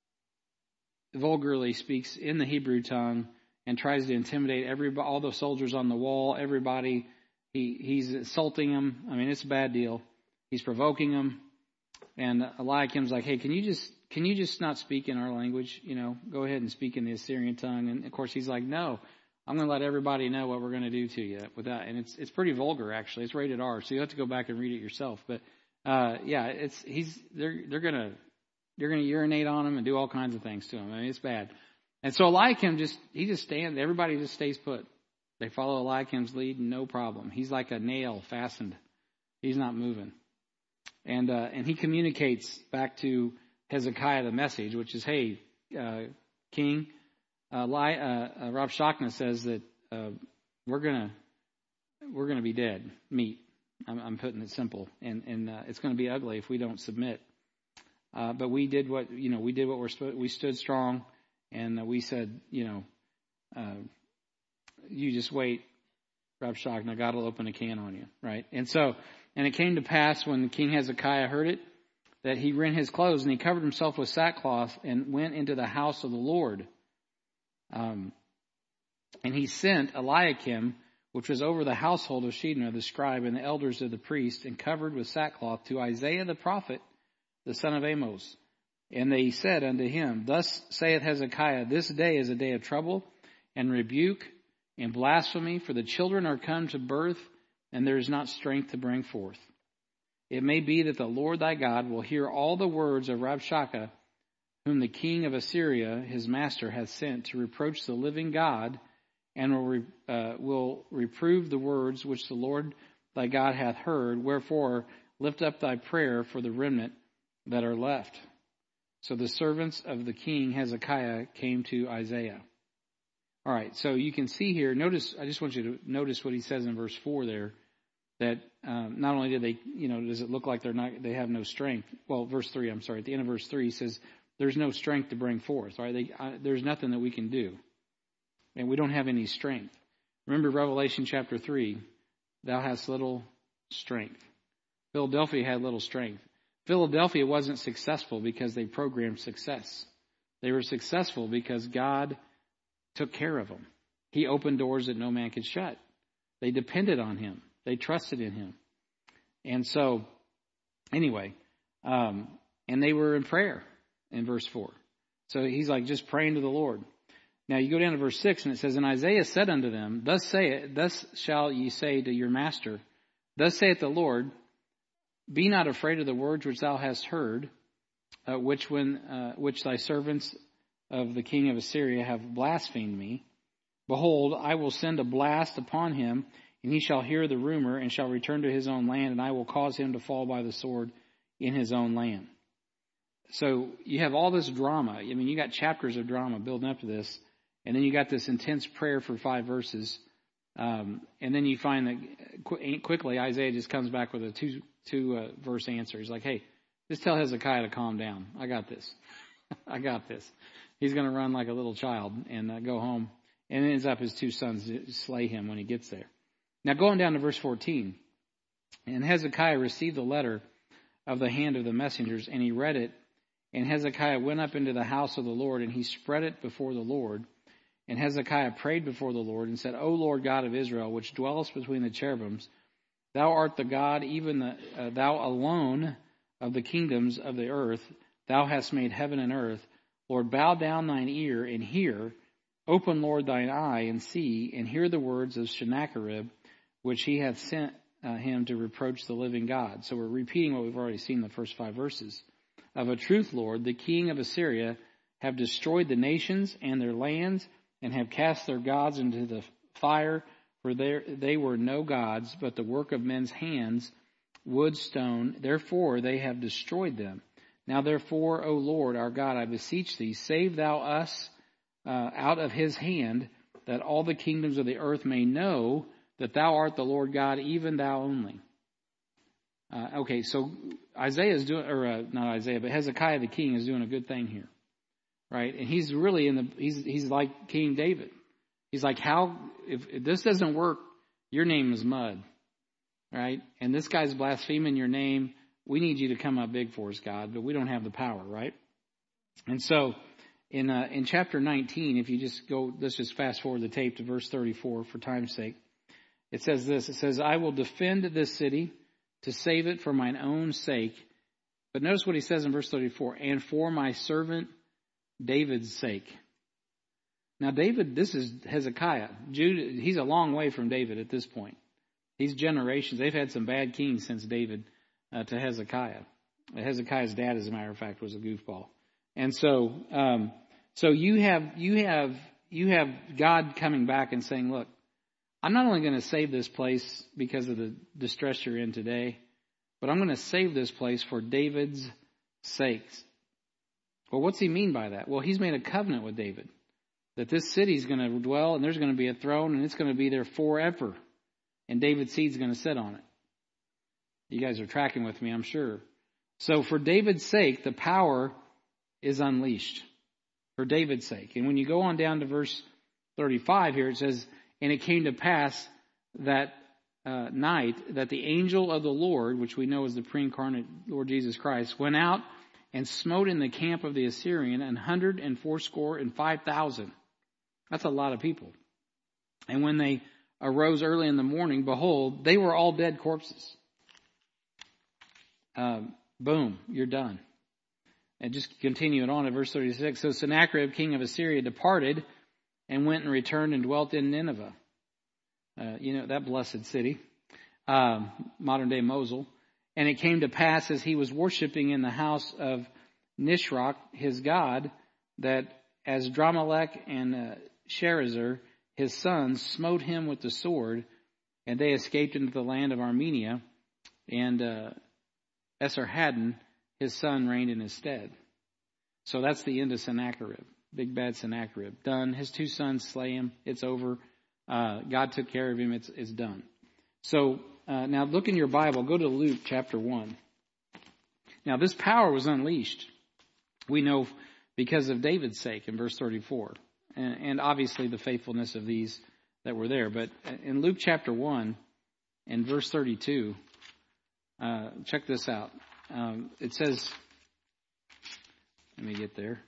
vulgarly speaks in the Hebrew tongue and tries to intimidate everybody, all the soldiers on the wall, everybody. He, he's insulting them. I mean, it's a bad deal. He's provoking them. And Eliakim's like, hey, can you just can you just not speak in our language? You know, go ahead and speak in the Assyrian tongue. And of course, he's like, no, I'm going to let everybody know what we're going to do to you with that. And it's it's pretty vulgar, actually. It's rated R, so you have to go back and read it yourself. But uh, yeah, it's he's they're they're gonna they're gonna urinate on him and do all kinds of things to him. I mean, it's bad. And so Eliakim just he just stands. Everybody just stays put. They follow Eliakim's lead, no problem. He's like a nail fastened. He's not moving. And uh, and he communicates back to Hezekiah the message, which is, hey, uh, King, uh, Li, uh, uh, Rabshakeh says that uh, we're gonna we're gonna be dead meat. I'm, I'm putting it simple, and and uh, it's going to be ugly if we don't submit. Uh, but we did what you know we did what we're we stood strong, and uh, we said you know uh, you just wait, Rabshakeh. Now God will open a can on you, right? And so. And it came to pass when King Hezekiah heard it, that he rent his clothes and he covered himself with sackcloth and went into the house of the Lord. Um, and he sent Eliakim, which was over the household of Shebna, the scribe, and the elders of the priest, and covered with sackcloth to Isaiah the prophet, the son of Amos. And they said unto him, thus saith Hezekiah, this day is a day of trouble and rebuke and blasphemy, for the children are come to birth, and there is not strength to bring forth. It may be that the Lord thy God will hear all the words of Rabshakeh, whom the king of Assyria, his master, hath sent to reproach the living God, and will, re, uh, will reprove the words which the Lord thy God hath heard. Wherefore, lift up thy prayer for the remnant that are left. So the servants of the king Hezekiah came to Isaiah. All right, so you can see here, notice, I just want you to notice what he says in verse four there, that um, not only do they, you know, does it look like they're not, they have no strength. Well, verse three, I'm sorry, at the end of verse three, he says, there's no strength to bring forth, right? They, uh, there's nothing that we can do. And we don't have any strength. Remember Revelation chapter three, thou hast little strength. Philadelphia had little strength. Philadelphia wasn't successful because they programmed success. They were successful because God took care of them. He opened doors that no man could shut. They depended on him. They trusted in him. And so, anyway, um, and they were in prayer in verse four. So he's like just praying to the Lord. Now you go down to verse six and it says, and Isaiah said unto them, Thus say it, thus shall ye say to your master, Thus saith the Lord, Be not afraid of the words which thou hast heard, uh, which when uh, which thy servants of the king of Assyria have blasphemed me. Behold, I will send a blast upon him, and he shall hear the rumor, and shall return to his own land, and I will cause him to fall by the sword in his own land. So you have all this drama. I mean, you got chapters of drama building up to this, and then you got this intense prayer for five verses, um, and then you find that qu- quickly Isaiah just comes back with a two two uh, verse answer. He's like, "Hey, just tell Hezekiah to calm down. I got this. I got this." He's going to run like a little child and uh, go home. And it ends up his two sons slay him when he gets there. Now going down to verse fourteen. And Hezekiah received the letter of the hand of the messengers, and he read it. And Hezekiah went up into the house of the Lord, and he spread it before the Lord. And Hezekiah prayed before the Lord and said, O Lord God of Israel, which dwellest between the cherubims, thou art the God, even the, uh, thou alone of the kingdoms of the earth. Thou hast made heaven and earth. Lord, bow down thine ear and hear. Open, Lord, thine eye and see, and hear the words of Sennacherib, which he hath sent uh, him to reproach the living God. So we're repeating what we've already seen in the first five verses. Of a truth, Lord, the king of Assyria have destroyed the nations and their lands, and have cast their gods into the fire, for they were no gods, but the work of men's hands, wood, stone. Therefore they have destroyed them. Now therefore, O Lord, our God, I beseech thee, save thou us uh, out of his hand, that all the kingdoms of the earth may know that thou art the Lord God, even thou only. Uh, okay, so Isaiah is doing, or uh, not Isaiah, but Hezekiah the king is doing a good thing here, right? And he's really in the, he's he's like King David. He's like, how, if, if this doesn't work, your name is mud, right? And this guy's blaspheming your name. We need you to come up big for us, God, but we don't have the power, right? And so in uh, in chapter nineteen, if you just go, let's just fast forward the tape to verse thirty-four for time's sake. It says this, it says, I will defend this city to save it for mine own sake. But notice what he says in verse thirty-four, and for my servant David's sake. Now David, this is Hezekiah. Judah, he's a long way from David at this point. These generations, they've had some bad kings since David uh, to Hezekiah. Hezekiah's dad, as a matter of fact, was a goofball. And so, um, so you have, you have, you have God coming back and saying, look, I'm not only going to save this place because of the distress you're in today, but I'm going to save this place for David's sake. Well, what's he mean by that? Well, he's made a covenant with David that this city's going to dwell and there's going to be a throne and it's going to be there forever. And David's seed's going to sit on it. You guys are tracking with me, I'm sure. So for David's sake, the power is unleashed. For David's sake. And when you go on down to verse thirty-five here, it says, and it came to pass that uh, night that the angel of the Lord, which we know is the pre-incarnate Lord Jesus Christ, went out and smote in the camp of the Assyrian an hundred and fourscore and five thousand. That's a lot of people. And when they arose early in the morning, behold, they were all dead corpses. Um, boom, you're done. And just continue it on at verse thirty-six. So Sennacherib, king of Assyria, departed and went and returned and dwelt in Nineveh. Uh, you know, that blessed city, um, modern day Mosul. And it came to pass as he was worshiping in the house of Nisroch, his god, that as Dramelech and uh, Sharezer, his sons, smote him with the sword, and they escaped into the land of Armenia, and uh, Esarhaddon, his son, reigned in his stead. So that's the end of Sennacherib. Big bad Sennacherib. Done. His two sons slay him. It's over. Uh, God took care of him. It's, it's done. So uh, now look in your Bible. Go to Luke chapter one. Now this power was unleashed. We know because of David's sake in verse thirty-four. And, and obviously the faithfulness of these that were there. But in Luke chapter one and verse thirty-two, uh, check this out. Um, it says, let me get there.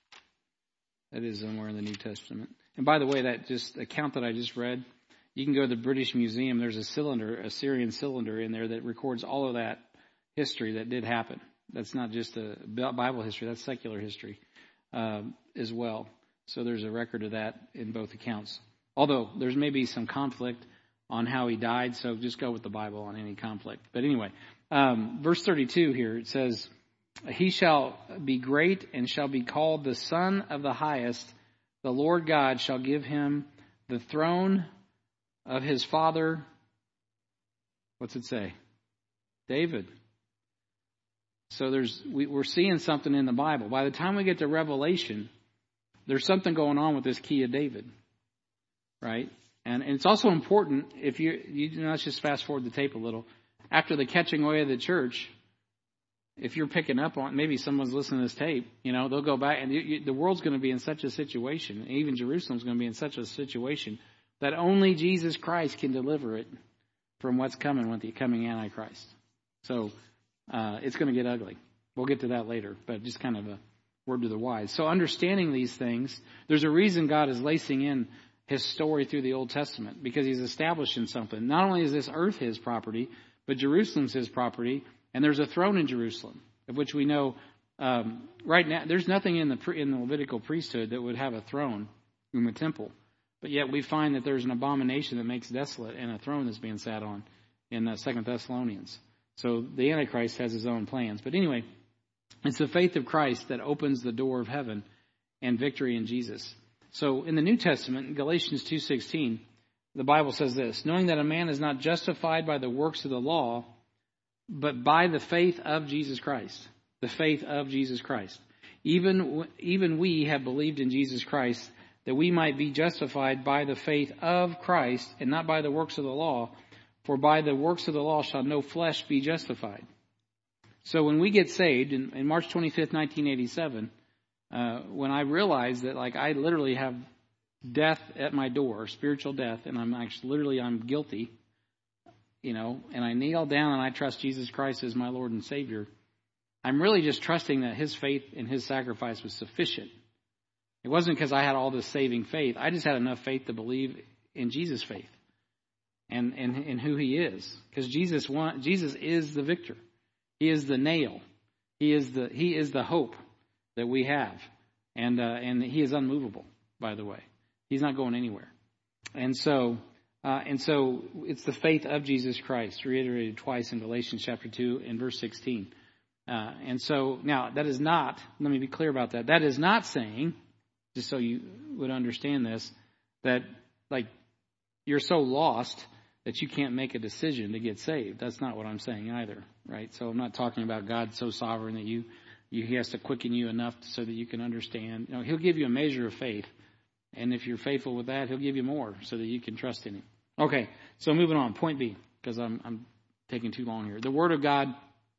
That is somewhere in the New Testament. And by the way, that just account that I just read, you can go to the British Museum. There's a cylinder, a Syrian cylinder in there that records all of that history that did happen. That's not just a Bible history. That's secular history um, as well. So there's a record of that in both accounts. Although there's maybe some conflict on how he died, so just go with the Bible on any conflict. But anyway, um, verse thirty-two here, it says, he shall be great and shall be called the Son of the Highest. The Lord God shall give him the throne of his father. What's it say? David. So there's we, we're seeing something in the Bible. By the time we get to Revelation, there's something going on with this key of David, right? And, and it's also important if you you know, let's just fast forward the tape a little. After the catching away of the church, if you're picking up on, maybe someone's listening to this tape, you know, they'll go back and you, you, the world's going to be in such a situation, and even Jerusalem's going to be in such a situation that only Jesus Christ can deliver it from what's coming with the coming Antichrist. So uh, it's going to get ugly. We'll get to that later, but just kind of a word to the wise. So understanding these things, there's a reason God is lacing in his story through the Old Testament, because he's establishing something. Not only is this earth his property, but Jerusalem's his property. And there's a throne in Jerusalem, of which we know um, right now, there's nothing in the in the Levitical priesthood that would have a throne in the temple. But yet we find that there's an abomination that makes desolate and a throne that's being sat on in uh, Second Thessalonians. So the Antichrist has his own plans. But anyway, it's the faith of Christ that opens the door of heaven and victory in Jesus. So in the New Testament, in Galatians two sixteen, the Bible says this, knowing that a man is not justified by the works of the law, but by the faith of Jesus Christ. The faith of Jesus Christ. Even, even we have believed in Jesus Christ, that we might be justified by the faith of Christ and not by the works of the law. For by the works of the law shall no flesh be justified. So when we get saved, in, in March twenty-fifth, nineteen eighty-seven, uh, when I realized that like I literally have death at my door, spiritual death, and I'm actually literally I'm guilty, you know, and I kneel down and I trust Jesus Christ as my Lord and Savior, I'm really just trusting that his faith and his sacrifice was sufficient. It wasn't because I had all this saving faith. I just had enough faith to believe in Jesus' faith and, and, and who he is. Because Jesus want, Jesus is the victor. He is the nail. He is the he is the hope that we have. And uh, and he is unmovable, by the way. He's not going anywhere. And so uh, and so it's the faith of Jesus Christ, reiterated twice in Galatians chapter two and verse sixteen. Uh, and so now that is not, let me be clear about that. That is not saying, just so you would understand this, that like you're so lost that you can't make a decision to get saved. That's not what I'm saying either, right? So I'm not talking about God so sovereign that you, you he has to quicken you enough so that you can understand. You know, he'll give you a measure of faith, and if you're faithful with that, he'll give you more so that you can trust in him. Okay, so moving on, point B, because I'm I'm taking too long here. The Word of God,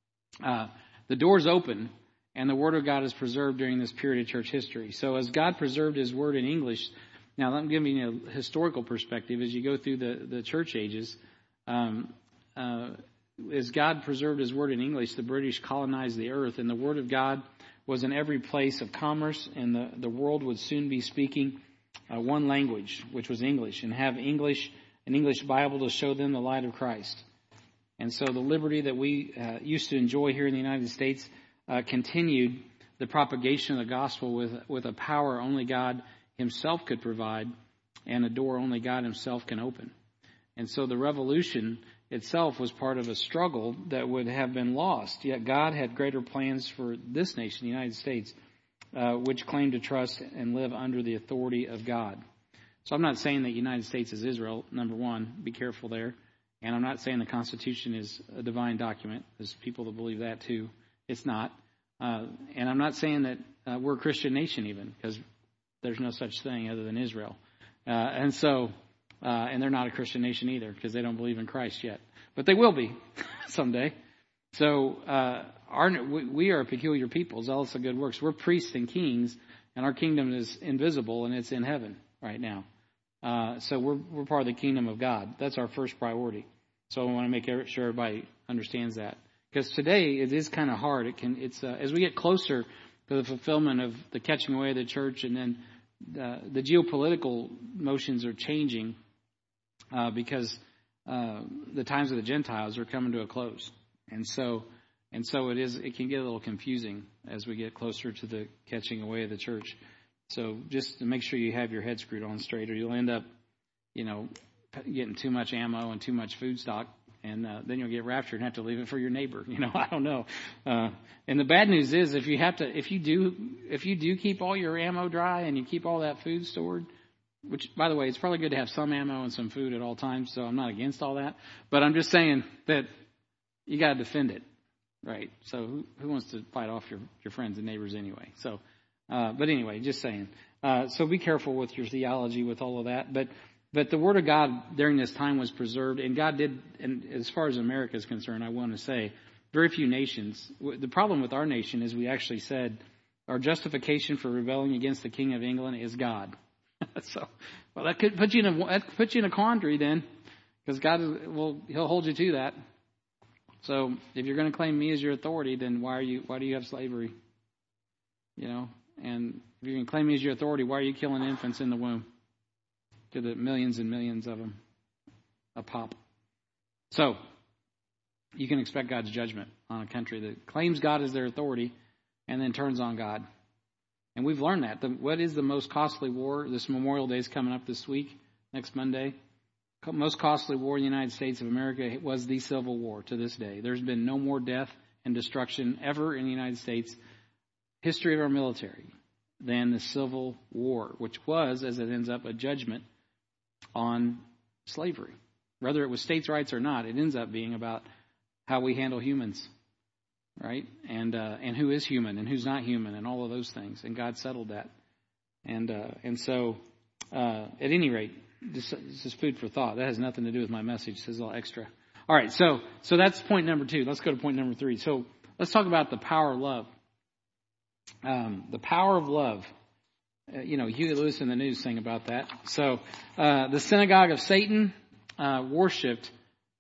uh, the door's open, and the Word of God is preserved during this period of church history. So as God preserved his Word in English, now I'm giving you a historical perspective as you go through the, the church ages. Um, uh, as God preserved his Word in English, the British colonized the earth, and the Word of God was in every place of commerce, and the, the world would soon be speaking uh, one language, which was English, and have English, an English Bible to show them the light of Christ. And so the liberty that we uh, used to enjoy here in the United States uh, continued the propagation of the gospel with, with a power only God himself could provide and a door only God himself can open. And so the revolution itself was part of a struggle that would have been lost. Yet God had greater plans for this nation, the United States, uh, which claimed to trust and live under the authority of God. So I'm not saying that the United States is Israel, number one. Be careful there. And I'm not saying the Constitution is a divine document. There's people that believe that too. It's not. Uh, and I'm not saying that uh, we're a Christian nation even, because there's no such thing other than Israel. Uh, and so, uh, and they're not a Christian nation either, because they don't believe in Christ yet. But they will be someday. So uh, our we, we are a peculiar people, zealous of good works. We're priests and kings, and our kingdom is invisible, and it's in heaven right now. Uh, so we're we're part of the kingdom of God. That's our first priority. So I want to make sure everybody understands that, because today it is kind of hard. It can it's uh, as we get closer to the fulfillment of the catching away of the church, and then uh, the geopolitical motions are changing uh, because uh, the times of the Gentiles are coming to a close, and so and so it is. It can get a little confusing as we get closer to the catching away of the church. So just to make sure you have your head screwed on straight, or you'll end up, you know, getting too much ammo and too much food stock, and uh, then you'll get raptured and have to leave it for your neighbor. You know, I don't know. Uh, and the bad news is, if you have to, if you do, if you do keep all your ammo dry and you keep all that food stored, which, by the way, it's probably good to have some ammo and some food at all times. So I'm not against all that, but I'm just saying that you got to defend it, right? So who, who wants to fight off your your friends and neighbors anyway? So. Uh, but anyway, just saying. Uh, so be careful with your theology, with all of that. But but the Word of God during this time was preserved, and God did. And as far as America is concerned, I want to say, very few nations. The problem with our nation is we actually said our justification for rebelling against the King of England is God. So, well, that could put you in a that put you in a quandary then, because God is, well, He'll hold you to that. So if you're going to claim me as your authority, then why are you why do you have slavery? You know. And if you can claim me as your authority, why are you killing infants in the womb? To the millions and millions of them a pop. So you can expect God's judgment on a country that claims God as their authority and then turns on God. And we've learned that. The, what is the most costly war? This Memorial Day is coming up this week, next Monday. most costly war in the United States of America was the Civil War to this day. There's been no more death and destruction ever in the United States history of our military than the Civil War, which was, as it ends up, a judgment on slavery. Whether it was states' rights or not, it ends up being about how we handle humans, right? And uh, and who is human and who's not human and all of those things. And God settled that. And uh, and so, uh, at any rate, this, this is food for thought. That has nothing to do with my message. This is all extra. All right, so so that's point number two. Let's go to point number three. So let's talk about the power of love. Um, the power of love. Uh, you know, Huey Lewis in the News sang about that. So uh, the synagogue of Satan uh, worshipped.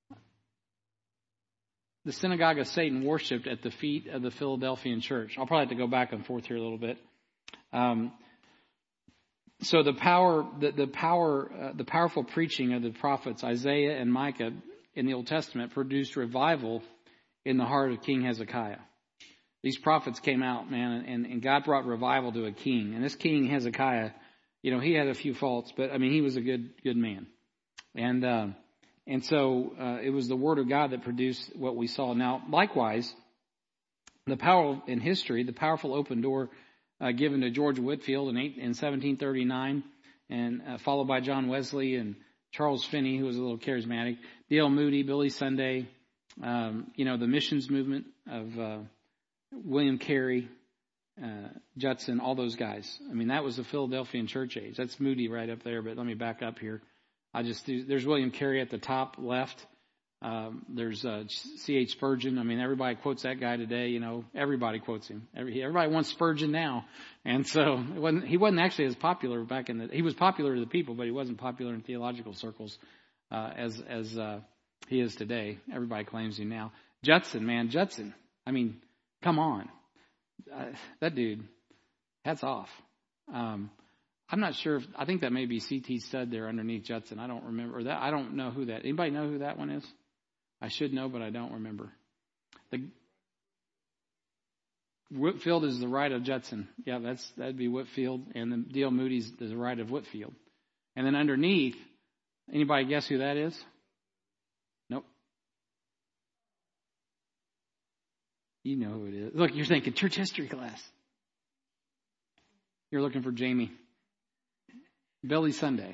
The synagogue of Satan worshipped at the feet of the Philadelphian church. I'll probably have to go back and forth here a little bit. Um, so the power, the, the power, uh, the powerful preaching of the prophets Isaiah and Micah in the Old Testament produced revival in the heart of King Hezekiah. These prophets came out, man, and, and God brought revival to a king. And this king Hezekiah, you know, he had a few faults, but I mean, he was a good, good man. And uh, and so uh, it was the Word of God that produced what we saw. Now, likewise, the power in history, the powerful open door uh, given to George Whitefield in, eight, in seventeen thirty-nine, and uh, followed by John Wesley and Charles Finney, who was a little charismatic, D L Moody, Billy Sunday, um, you know, the missions movement of Uh, William Carey, uh, Judson, all those guys. I mean, that was the Philadelphian church age. That's Moody right up there, but let me back up here. I just do, there's William Carey at the top left. Um, there's uh, C H Spurgeon. I mean, everybody quotes that guy today. You know, everybody quotes him. Every, everybody wants Spurgeon now, and so it wasn't, he wasn't actually as popular back in the. He was popular to the people, but he wasn't popular in theological circles uh, as as uh, he is today. Everybody claims him now. Judson, man, Judson. I mean. Come on. Uh, that dude, hats off. Um, I'm not sure if, I think that may be C T Studd there underneath Judson. I don't remember that. I don't know who that, anybody know who that one is? I should know, but I don't remember. The Whitefield is the right of Judson. Yeah, that's, that'd be Whitefield. And then D L Moody's the right of Whitefield. And then underneath, anybody guess who that is? Nope. You know who it is. Look, you're thinking church history class. You're looking for Jamie. Billy Sunday.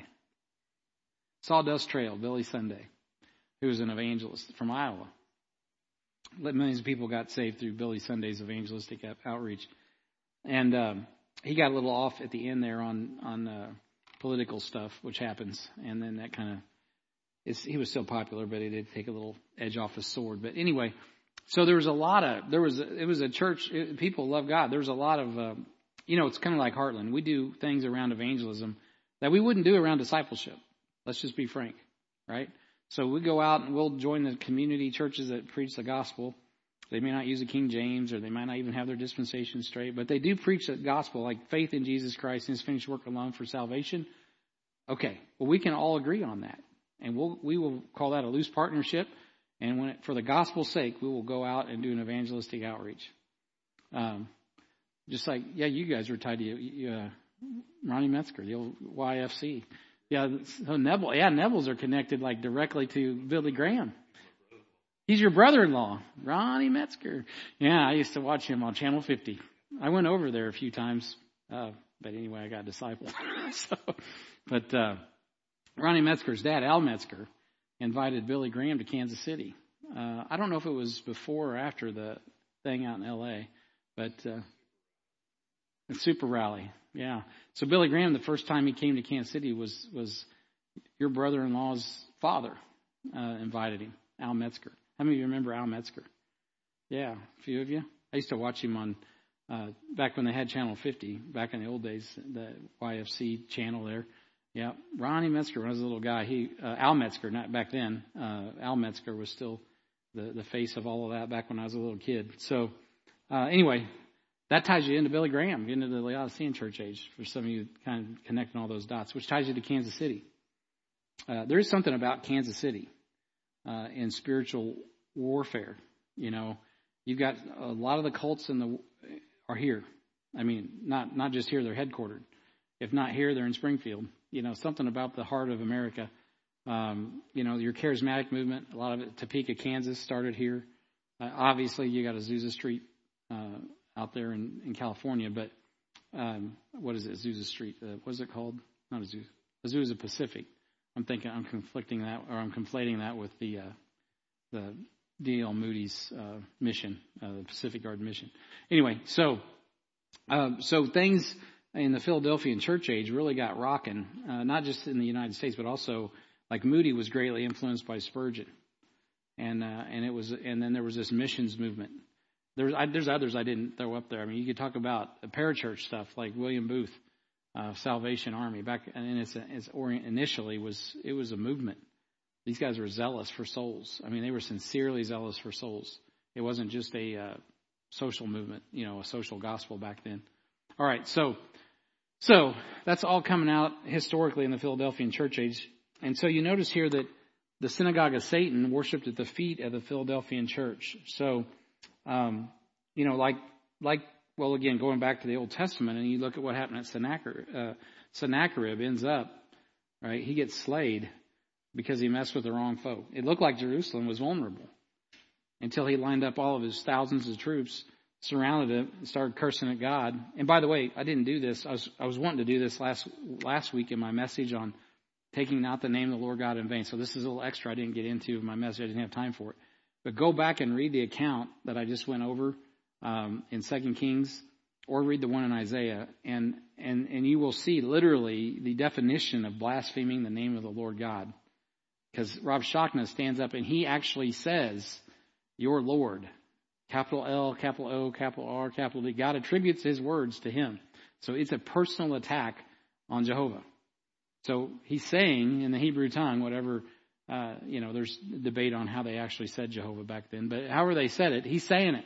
Sawdust Trail, Billy Sunday, who was an evangelist from Iowa. Millions of people got saved through Billy Sunday's evangelistic outreach. And um, he got a little off at the end there on, on uh, political stuff, which happens. And then that kind of, is he was still popular, but he did take a little edge off his sword. But anyway, so there was a lot of, there was, a, it was a church, it, people love God. There was a lot of, uh, you know, it's kind of like Heartland. We do things around evangelism that we wouldn't do around discipleship. Let's just be frank, right? So we go out and we'll join the community churches that preach the gospel. They may not use the King James, or they might not even have their dispensation straight, but they do preach the gospel, like faith in Jesus Christ and His finished work alone for salvation. Okay, well, we can all agree on that. And we'll, we will call that a loose partnership. And when it, for the gospel's sake, we will go out and do an evangelistic outreach. Um, just like, yeah, you guys were tied to uh, Ronnie Metzger, the old Y F C. Yeah, so Neville, yeah, Neville's are connected like directly to Billy Graham. He's your brother-in-law, Ronnie Metzger. Yeah, I used to watch him on Channel fifty. I went over there a few times, uh, but anyway, I got discipled. so, but uh, Ronnie Metzger's dad, Al Metzger, invited Billy Graham to Kansas City. Uh, I don't know if it was before or after the thing out in L A, but uh, the Super Rally, yeah. So Billy Graham, the first time he came to Kansas City was was your brother-in-law's father uh, invited him, Al Metzger. How many of you remember Al Metzger? Yeah, a few of you. I used to watch him on uh, back when they had Channel fifty, back in the old days, the Y F C channel there. Yeah, Ronnie Metzger, when I was a little guy, he uh, Al Metzger, not back then. Uh, Al Metzger was still the, the face of all of that back when I was a little kid. So uh, anyway, that ties you into Billy Graham, into the Laodicean church age, for some of you kind of connecting all those dots, which ties you to Kansas City. Uh, there is something about Kansas City uh, in spiritual warfare. You know, you've got a lot of the cults in the are here. I mean, not not just here; they're headquartered. If not here, they're in Springfield. You know, something about the heart of America Um, you know, your charismatic movement, a lot of it, Topeka, Kansas, started here. Uh, obviously, you got Azusa Street uh, out there in, in California, but um, what is it, Azusa Street? Uh, what is it called? Not Azusa. Azusa Pacific. I'm thinking I'm conflicting that, or I'm conflating that with the uh, the D L Moody's uh, mission, uh, the Pacific Garden mission. Anyway, so um, so things in the Philadelphian church age really got rocking, uh, not just in the United States, but also like Moody was greatly influenced by Spurgeon, and uh, and it was, and then there was this missions movement. There's I, there's others I didn't throw up there. I mean, you could talk about parachurch stuff like William Booth, uh, Salvation Army back, and it's it's orient initially was it was a movement. These guys were zealous for souls. I mean, they were sincerely zealous for souls. It wasn't just a uh, social movement, you know, a social gospel back then. All right, so so that's all coming out historically in the Philadelphian church age. And so you notice here that the synagogue of Satan worshipped at the feet of the Philadelphian church. So, um, you know, like, like, well, again, going back to the Old Testament, and you look at what happened at Sennacherib, uh, Sennacherib ends up, right, he gets slayed because he messed with the wrong foe. It looked like Jerusalem was vulnerable until he lined up all of his thousands of troops, surrounded it, and started cursing at God. And by the way, I didn't do this. I was, I was wanting to do this last, last week in my message on taking not the name of the Lord God in vain. So this is a little extra I didn't get into in my message. I didn't have time for it. But go back and read the account that I just went over um, in Second Kings, or read the one in Isaiah, and, and, and you will see literally the definition of blaspheming the name of the Lord God. Because Rav Shachna stands up and he actually says, your Lord, capital L, capital O, capital R, capital D. God attributes his words to him. So it's a personal attack on Jehovah. So he's saying in the Hebrew tongue, whatever, uh, you know, there's debate on how they actually said Jehovah back then, but however they said it, he's saying it.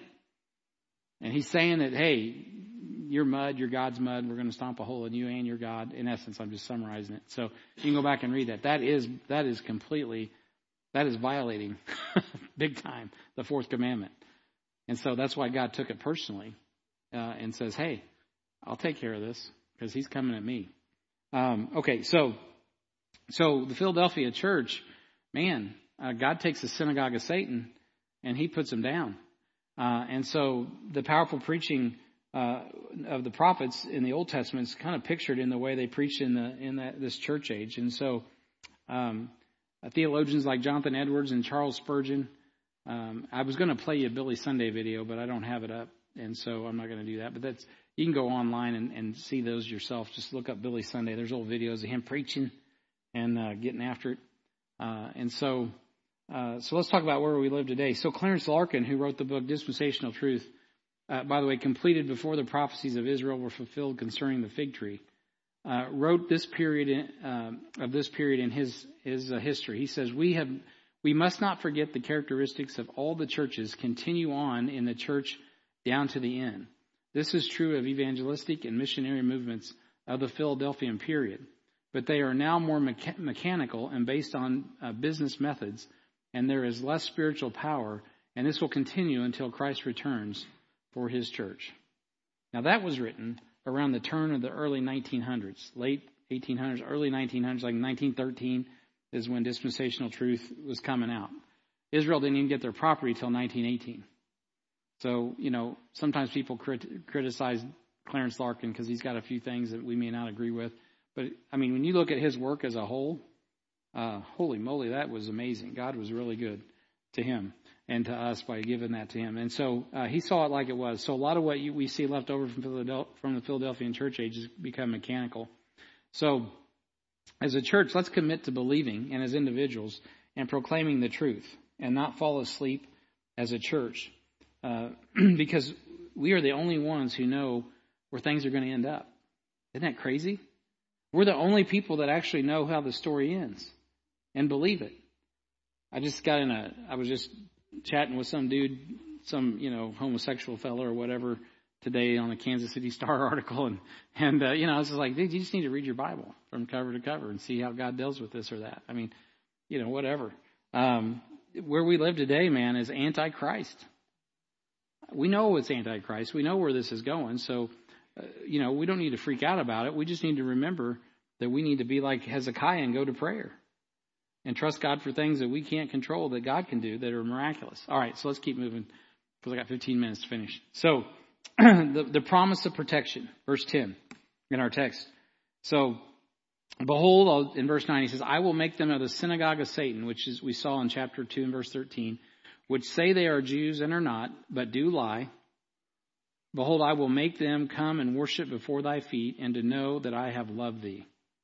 And he's saying that, hey, you're mud, you're God's mud, we're going to stomp a hole in you and your God. In essence, I'm just summarizing it. So you can go back and read that. That is, that is completely, that is violating big time the fourth commandment. And so that's why God took it personally uh, and says, hey, I'll take care of this because he's coming at me. Um, okay, so so the Philadelphia church, man, uh, God takes the synagogue of Satan and he puts them down. Uh, and so the powerful preaching uh, of the prophets in the Old Testament is kind of pictured in the way they preached in the in that, this church age. And so um, theologians like Jonathan Edwards and Charles Spurgeon, um, I was going to play you a Billy Sunday video, but I don't have it up, and so I'm not going to do that. But that's you can go online and, and see those yourself. Just look up Billy Sunday. There's old videos of him preaching and uh, getting after it. Uh, and so, uh, so let's talk about where we live today. So Clarence Larkin, who wrote the book Dispensational Truth, uh, by the way, completed before the prophecies of Israel were fulfilled concerning the fig tree, uh, wrote this period in, uh, of this period in his his uh, history. He says, "We have we must not forget the characteristics of all the churches continue on in the church down to the end. This is true of evangelistic and missionary movements of the Philadelphian period, but they are now more mecha- mechanical and based on uh, business methods, and there is less spiritual power, and this will continue until Christ returns for his church." Now that was written around the turn of the early nineteen hundreds, late eighteen hundreds, early nineteen hundreds, like nineteen thirteen is when dispensational truth was coming out. Israel didn't even get their property till nineteen eighteen. So, you know, sometimes people crit- criticize Clarence Larkin because he's got a few things that we may not agree with. But, I mean, when you look at his work as a whole, uh, holy moly, that was amazing. God was really good to him and to us by giving that to him. And so uh, he saw it like it was. So a lot of what you, we see left over from, Philadelphia, from the Philadelphian church age has become mechanical. So as a church, let's commit to believing, and as individuals, and proclaiming the truth and not fall asleep as a church. Uh, because we are the only ones who know where things are going to end up. Isn't that crazy? We're the only people that actually know how the story ends and believe it. I just got in a, I was just chatting with some dude, some, you know, homosexual fella or whatever today on a Kansas City Star article. And, and uh, you know, I was just like, dude, you just need to read your Bible from cover to cover and see how God deals with this or that. I mean, you know, whatever. Um, where we live today, man, is anti-Christ. We know it's Antichrist. We know where this is going. So, uh, you know, we don't need to freak out about it. We just need to remember that we need to be like Hezekiah and go to prayer. and trust God for things that we can't control that God can do that are miraculous. All right, so let's keep moving because I got fifteen minutes to finish. So the, the promise of protection, verse ten in our text. So behold, in verse nine, he says, I will make them of the synagogue of Satan, which is we saw in chapter two and verse thirteen, which say they are Jews and are not, but do lie. Behold, I will make them come and worship before thy feet, and to know that I have loved thee.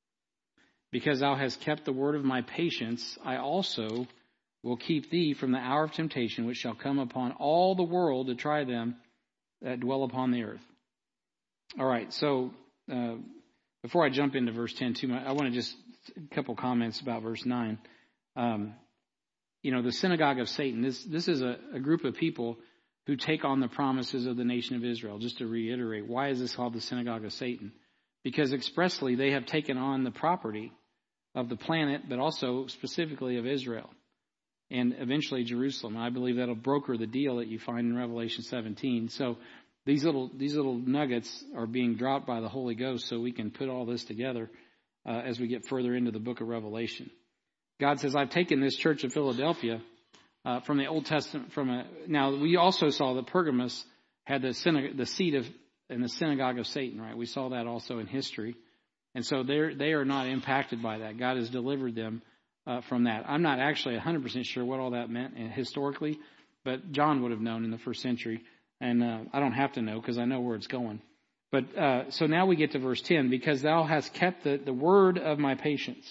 Because thou hast kept the word of my patience, I also will keep thee from the hour of temptation, which shall come upon all the world to try them that dwell upon the earth. All right, so uh, before I jump into verse ten, too, I want to just a couple comments about verse nine. Um, you know, the synagogue of Satan, this, this is a, a group of people who take on the promises of the nation of Israel. Just to reiterate, why is this called the synagogue of Satan? Because expressly they have taken on the property of the planet, but also specifically of Israel and eventually Jerusalem. I believe that'll broker the deal that you find in Revelation seventeen. So these little these little nuggets are being dropped by the Holy Ghost so we can put all this together uh, as we get further into the book of Revelation. God says, I've taken this church of Philadelphia Uh, from the Old Testament, from a now we also saw that Pergamos had the synagogue, the seat of in the synagogue of Satan, right? We saw that also in history, and so they they are not impacted by that. God has delivered them uh, from that. I'm not actually one hundred percent sure what all that meant historically, but John would have known in the first century, and uh, I don't have to know because I know where it's going. But uh, so now we get to verse ten, because thou hast kept the the word of my patience,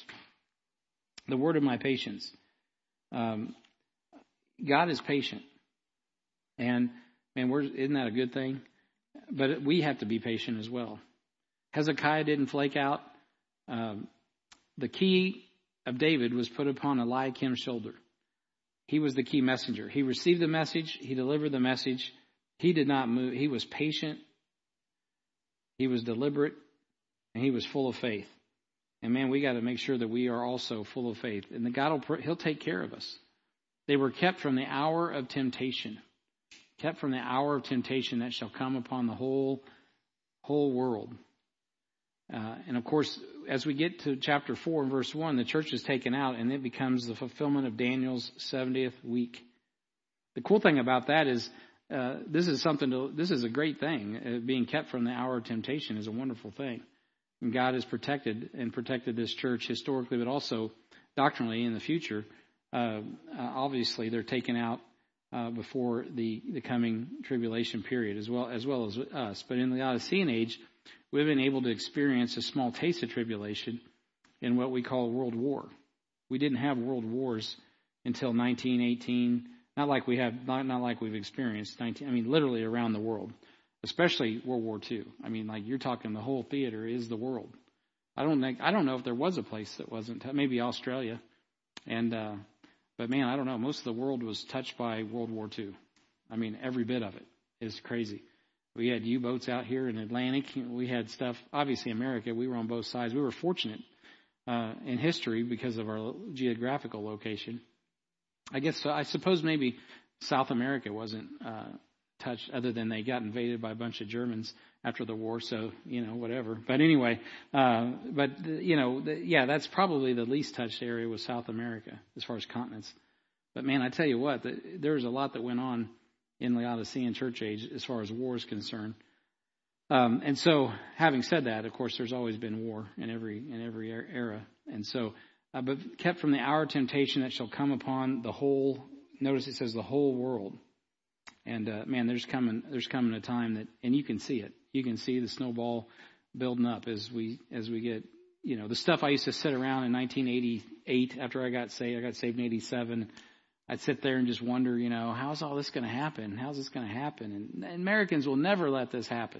the word of my patience. Um, God is patient, and man, we're, isn't that a good thing? But we have to be patient as well. Hezekiah didn't flake out. Um, the key of David was put upon Eliakim's shoulder. He was the key messenger. He received the message. He delivered the message. He did not move. He was patient. He was deliberate, and he was full of faith. And man, we got to make sure that we are also full of faith, and that God will He'll take care of us. They were kept from the hour of temptation, kept from the hour of temptation that shall come upon the whole, whole world. Uh, and of course, as we get to chapter four and verse one, the church is taken out and it becomes the fulfillment of Daniel's seventieth week. The cool thing about that is uh, this is something to, this is a great thing. Uh, being kept from the hour of temptation is a wonderful thing. And God has protected and protected this church historically, but also doctrinally in the future. Uh, uh, obviously, they're taken out uh, before the, the coming tribulation period, as well as well as us. But in the Laodicean age, we've been able to experience a small taste of tribulation in what we call World War. We didn't have world wars until nineteen eighteen. Not like we have, not, not like we've experienced nineteen. I mean, literally around the world, especially World War Two. I mean, like you're talking, the whole theater is the world. I don't think I don't know if there was a place that wasn't. Maybe Australia, and. Uh, But man, I don't know. Most of the world was touched by World War Two. I mean, every bit of it is crazy. We had U-boats out here in Atlantic. We had stuff. Obviously, America, we were on both sides. We were fortunate uh, in history because of our geographical location. I guess, so I suppose maybe South America wasn't uh, touched, other than they got invaded by a bunch of Germans after the war. So, you know, whatever. But anyway, uh, but, you know, the, yeah, that's probably the least touched area was South America as far as continents. But man, I tell you what, the, there was a lot that went on in the Laodicean church age as far as war is concerned. Um, and so, having said that, of course, there's always been war in every in every era. And so, uh, but kept from the hour of temptation that shall come upon the whole. Notice it says the whole world. And uh, man, there's coming there's coming a time that, and you can see it. You can see the snowball building up as we as we get, you know, the stuff I used to sit around in nineteen eighty-eight after I got saved. I got saved in eighty-seven. I'd sit there and just wonder, you know, how's all this going to happen? How's this going to happen? And, and Americans will never let this happen.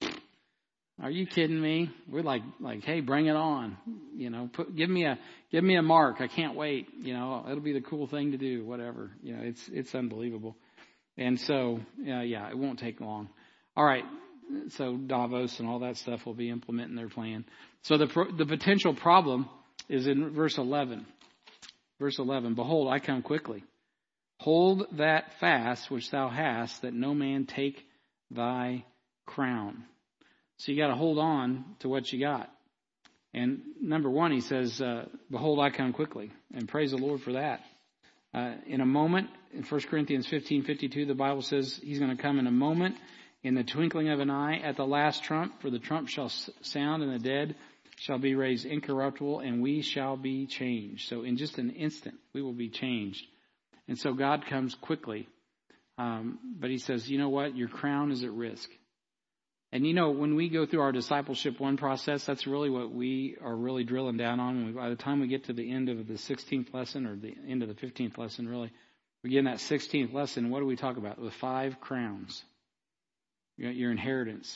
Are you kidding me? We're like, like, hey, bring it on. You know, put, give me a, give me a mark. I can't wait. You know, it'll be the cool thing to do. Whatever. You know, it's, it's unbelievable. And so, uh, yeah, it won't take long. All right. So Davos and all that stuff will be implementing their plan. So the pro- the potential problem is in verse eleven. Verse eleven. Behold, I come quickly. Hold that fast which thou hast, that no man take thy crown. So you got to hold on to what you got. And number one, he says, uh, behold, I come quickly. And praise the Lord for that. Uh, in a moment, in First Corinthians fifteen fifty-two, the Bible says he's going to come in a moment, in the twinkling of an eye, at the last trump, for the trump shall sound, and the dead shall be raised incorruptible, and we shall be changed. So in just an instant, we will be changed. And so God comes quickly. Um, but he says, you know what? Your crown is at risk. And you know, when we go through our discipleship one process, that's really what we are really drilling down on. By the time we get to the end of the sixteenth lesson, or the end of the fifteenth lesson, really, we get in that sixteenth lesson. What do we talk about? The five crowns. Your inheritance.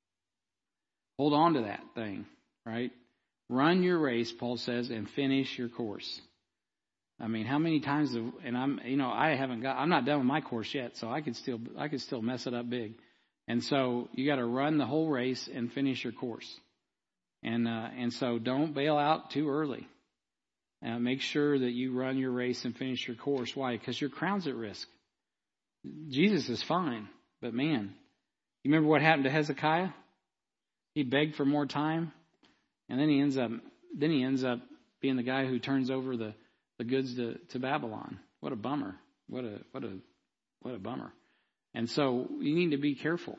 Hold on to that thing, right? Run your race, Paul says, and finish your course. I mean, how many times have, and I'm, you know, I haven't got, I'm not done with my course yet, so I could still, I could still mess it up big. And so you got to run the whole race and finish your course. And, uh, and so don't bail out too early. Uh, make sure that you run your race and finish your course. Why? Because your crown's at risk. Jesus is fine, but man, you remember what happened to Hezekiah? He begged for more time, and then he ends up, then he ends up being the guy who turns over the, the goods to, to Babylon. What a bummer! What a what a what a bummer! And so you need to be careful.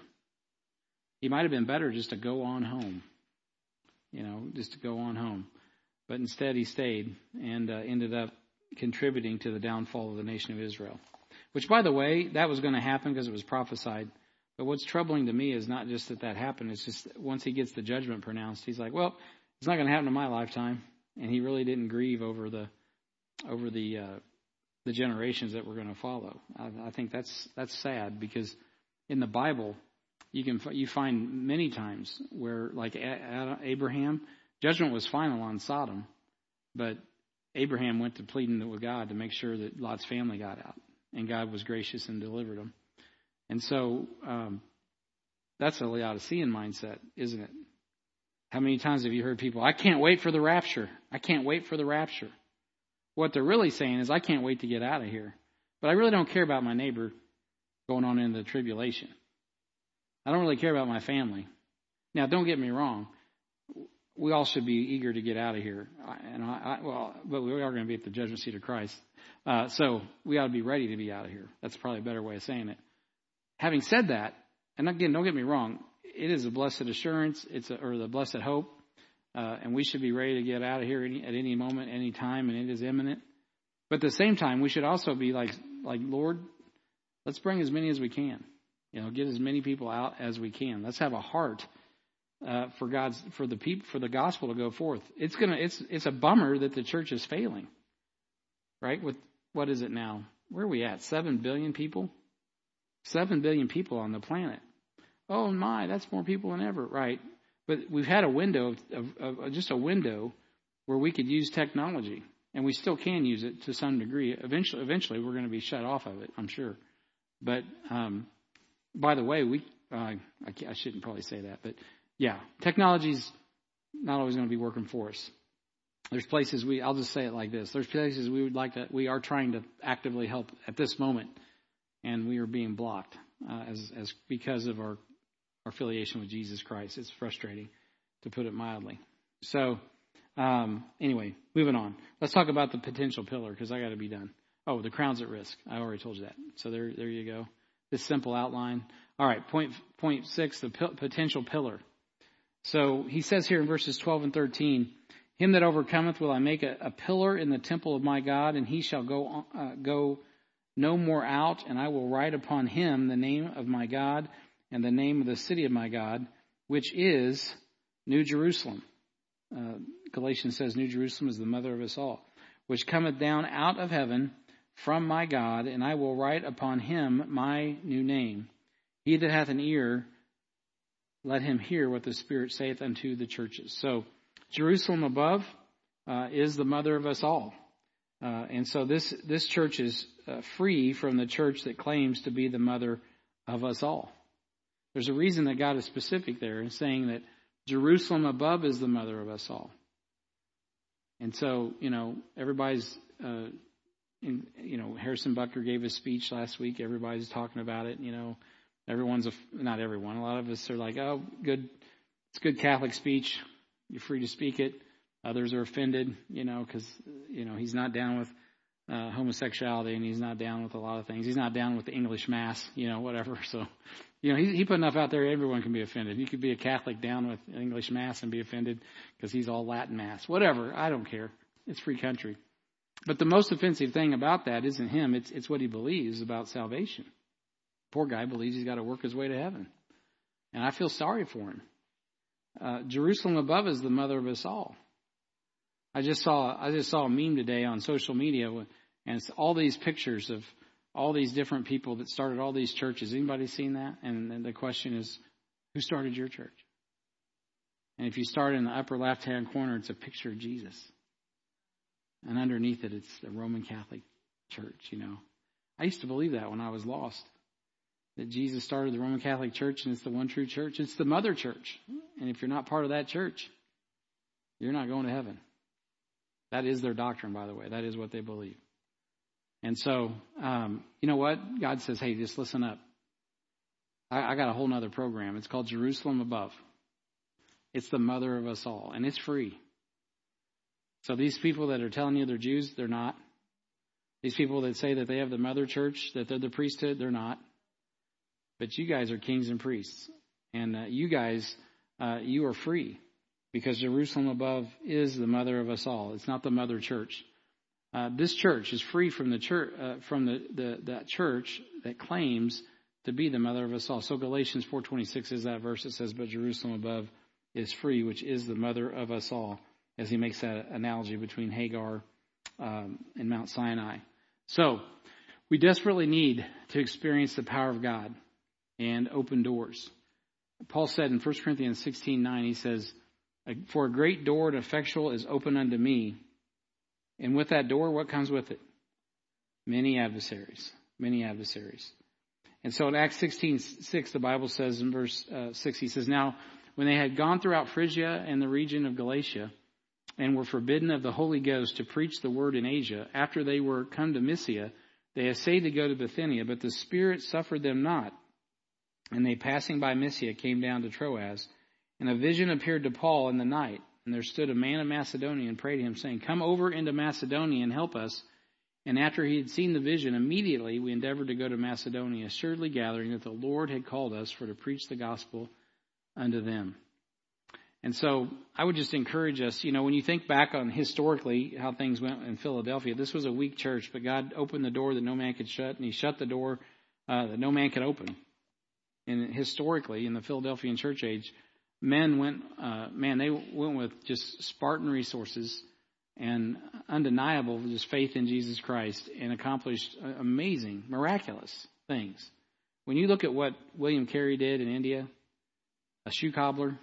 He might have been better just to go on home, you know, just to go on home. But instead he stayed and uh, ended up contributing to the downfall of the nation of Israel. Which, by the way, that was going to happen because it was prophesied. But what's troubling to me is not just that that happened. It's just that once he gets the judgment pronounced, he's like, well, it's not going to happen in my lifetime. And he really didn't grieve over the over the uh, the generations that were going to follow. I, I think that's that's sad, because in the Bible, you can you find many times where, like Abraham, judgment was final on Sodom, but Abraham went to pleading with God to make sure that Lot's family got out, and God was gracious and delivered them. And so um, that's a Laodicean mindset, isn't it? How many times have you heard people, I can't wait for the rapture. I can't wait for the rapture. What they're really saying is, I can't wait to get out of here. But I really don't care about my neighbor going on into the tribulation. I don't really care about my family. Now, don't get me wrong. We all should be eager to get out of here. And I, I, well, but we are going to be at the judgment seat of Christ. Uh, so we ought to be ready to be out of here. That's probably a better way of saying it. Having said that, and again, don't get me wrong, it is a blessed assurance, it's a, or the blessed hope, uh, and we should be ready to get out of here any, at any moment, any time, and it is imminent. But at the same time, we should also be like, like Lord, let's bring as many as we can. You know, get as many people out as we can. Let's have a heart uh, for God's, for the people, for the gospel to go forth. It's gonna, it's, it's a bummer that the church is failing, right? With what is it now? Where are we at? Seven billion people. Seven billion people on the planet. Oh my, that's more people than ever, right? But we've had a window of, of, of just a window where we could use technology, and we still can use it to some degree. Eventually, eventually, we're going to be shut off of it, I'm sure. But um, by the way, we uh, I, I shouldn't probably say that, but yeah, technology's not always going to be working for us. There's places we, I'll just say it like this: there's places we would like to, we are trying to actively help at this moment. And we are being blocked uh, as as because of our, our affiliation with Jesus Christ. It's frustrating, to put it mildly. So, um, anyway, moving on. Let's talk about the potential pillar, because I got to be done. Oh, the crown's at risk. I already told you that. So there, there you go. This simple outline. All right, point point six, the p- potential pillar. So he says here in verses twelve and thirteen, "Him that overcometh will I make a, a pillar in the temple of my God, and he shall go on, uh, go." no more out, and I will write upon him the name of my God and the name of the city of my God, which is New Jerusalem." Uh, Galatians says New Jerusalem is the mother of us all, "which cometh down out of heaven from my God, and I will write upon him my new name. He that hath an ear, let him hear what the Spirit saith unto the churches." So Jerusalem above uh, is the mother of us all. Uh, and so this, this church is uh, free from the church that claims to be the mother of us all. There's a reason that God is specific there in saying that Jerusalem above is the mother of us all. And so, you know, everybody's, uh, in, you know, Harrison Bucker gave a speech last week. Everybody's talking about it. You know, everyone's, a, not everyone, a lot of us are like, oh, good, it's good Catholic speech. You're free to speak it. Others are offended, you know, because, you know, he's not down with uh, homosexuality, and he's not down with a lot of things. He's not down with the English Mass, you know, whatever. So, you know, he, he put enough out there, everyone can be offended. You could be a Catholic down with English Mass and be offended because he's all Latin Mass. Whatever, I don't care. It's free country. But the most offensive thing about that isn't him. It's it's what he believes about salvation. Poor guy believes he's got to work his way to heaven. And I feel sorry for him. Uh, Jerusalem above is the mother of us all. I just saw I just saw a meme today on social media, and it's all these pictures of all these different people that started all these churches. Anybody seen that? And, and the question is, who started your church? And if you start in the upper left-hand corner, it's a picture of Jesus. And underneath it, it's the Roman Catholic Church, you know. I used to believe that when I was lost, that Jesus started the Roman Catholic Church and it's the one true church. It's the mother church. And if you're not part of that church, you're not going to heaven. That is their doctrine, by the way. That is what they believe. And so, um, you know what? God says, hey, just listen up. I, I got a whole nother program. It's called Jerusalem Above. It's the mother of us all, and it's free. So these people that are telling you they're Jews, they're not. These people that say that they have the mother church, that they're the priesthood, they're not. But you guys are kings and priests. And uh, you guys, uh, you are free. Because Jerusalem above is the mother of us all. It's not the mother church. Uh, this church is free from the church, uh, from the, the that church that claims to be the mother of us all. So Galatians four twenty-six is that verse that says, "But Jerusalem above is free, which is the mother of us all." As he makes that analogy between Hagar um, and Mount Sinai. So we desperately need to experience the power of God and open doors. Paul said in First Corinthians sixteen nine, he says, "For a great door and effectual is open unto me. And with that door, what comes with it? Many adversaries. Many adversaries." And so in Acts sixteen six, the Bible says in verse uh, six, he says, "Now when they had gone throughout Phrygia and the region of Galatia, and were forbidden of the Holy Ghost to preach the word in Asia, after they were come to Mysia, they essayed to go to Bithynia, but the Spirit suffered them not. And they, passing by Mysia, came down to Troas. And a vision appeared to Paul in the night. And there stood a man of Macedonia and prayed him, saying, Come over into Macedonia and help us. And after he had seen the vision, immediately we endeavored to go to Macedonia, assuredly gathering that the Lord had called us for to preach the gospel unto them." And so I would just encourage us, you know, when you think back on historically how things went in Philadelphia, this was a weak church, but God opened the door that no man could shut, and he shut the door uh, that no man could open. And historically, in the Philadelphian church age, men went, uh, man, they went with just Spartan resources and undeniable just faith in Jesus Christ and accomplished amazing, miraculous things. When you look at what William Carey did in India, a shoe cobbler,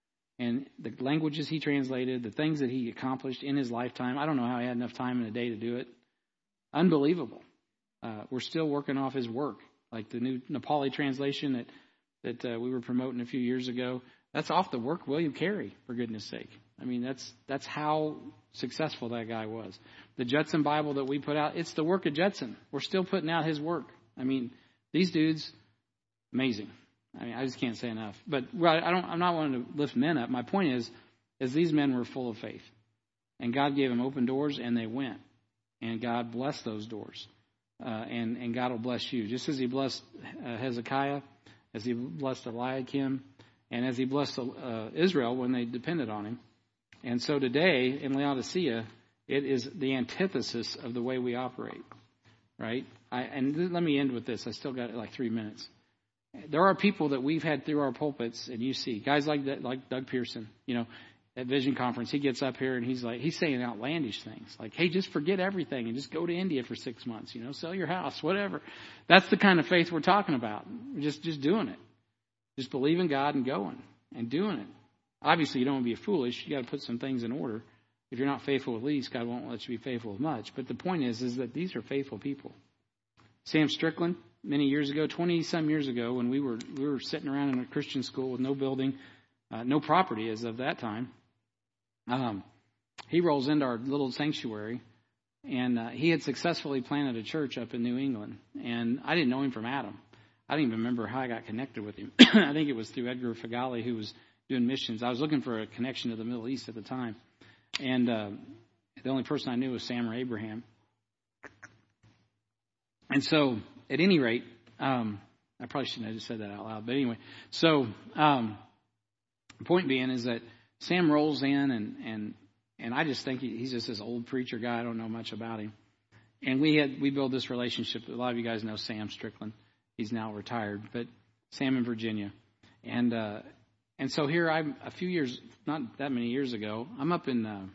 and the languages he translated, the things that he accomplished in his lifetime. I don't know how he had enough time in a day to do it. Unbelievable. Uh, we're still working off his work. Like the new Nepali translation that, that uh, we were promoting a few years ago. That's off the work of William Carey, for goodness sake. I mean, that's that's how successful that guy was. The Judson Bible that we put out, it's the work of Judson. We're still putting out his work. I mean, these dudes, amazing. I mean, I just can't say enough. But well, I don't. I'm not wanting to lift men up. My point is, is these men were full of faith, and God gave them open doors, and they went, and God blessed those doors, uh, and and God will bless you, just as He blessed uh, Hezekiah, as He blessed Eliakim, and as He blessed uh, Israel when they depended on Him. And so today in Laodicea, it is the antithesis of the way we operate, right? I, and let me end with this. I still got like three minutes. There are people that we've had through our pulpits, and you see guys like that, like Doug Pearson, you know, at Vision Conference. He gets up here and he's like, he's saying outlandish things like, "Hey, just forget everything and just go to India for six months, you know, sell your house, whatever." That's the kind of faith we're talking about. We're just, just doing it, just believing God and going and doing it. Obviously, you don't want to be foolish. You got to put some things in order. If you're not faithful with least, God won't let you be faithful with much. But the point is, is that these are faithful people. Sam Strickland. Many years ago, twenty-some years ago, when we were we were sitting around in a Christian school with no building, uh, no property as of that time, um, he rolls into our little sanctuary, and uh, he had successfully planted a church up in New England. And I didn't know him from Adam. I don't even remember how I got connected with him. I think it was through Edgar Fagali, who was doing missions. I was looking for a connection to the Middle East at the time. And uh, the only person I knew was Sam or Abraham. And so, at any rate, um, I probably shouldn't have just said that out loud. But anyway, so um, the point being is that Sam rolls in, and and, and I just think he, he's just this old preacher guy. I don't know much about him. And we had we built this relationship. A lot of you guys know Sam Strickland. He's now retired, but Sam in Virginia. And uh, and so here I'm a few years, not that many years ago, I'm up in uh,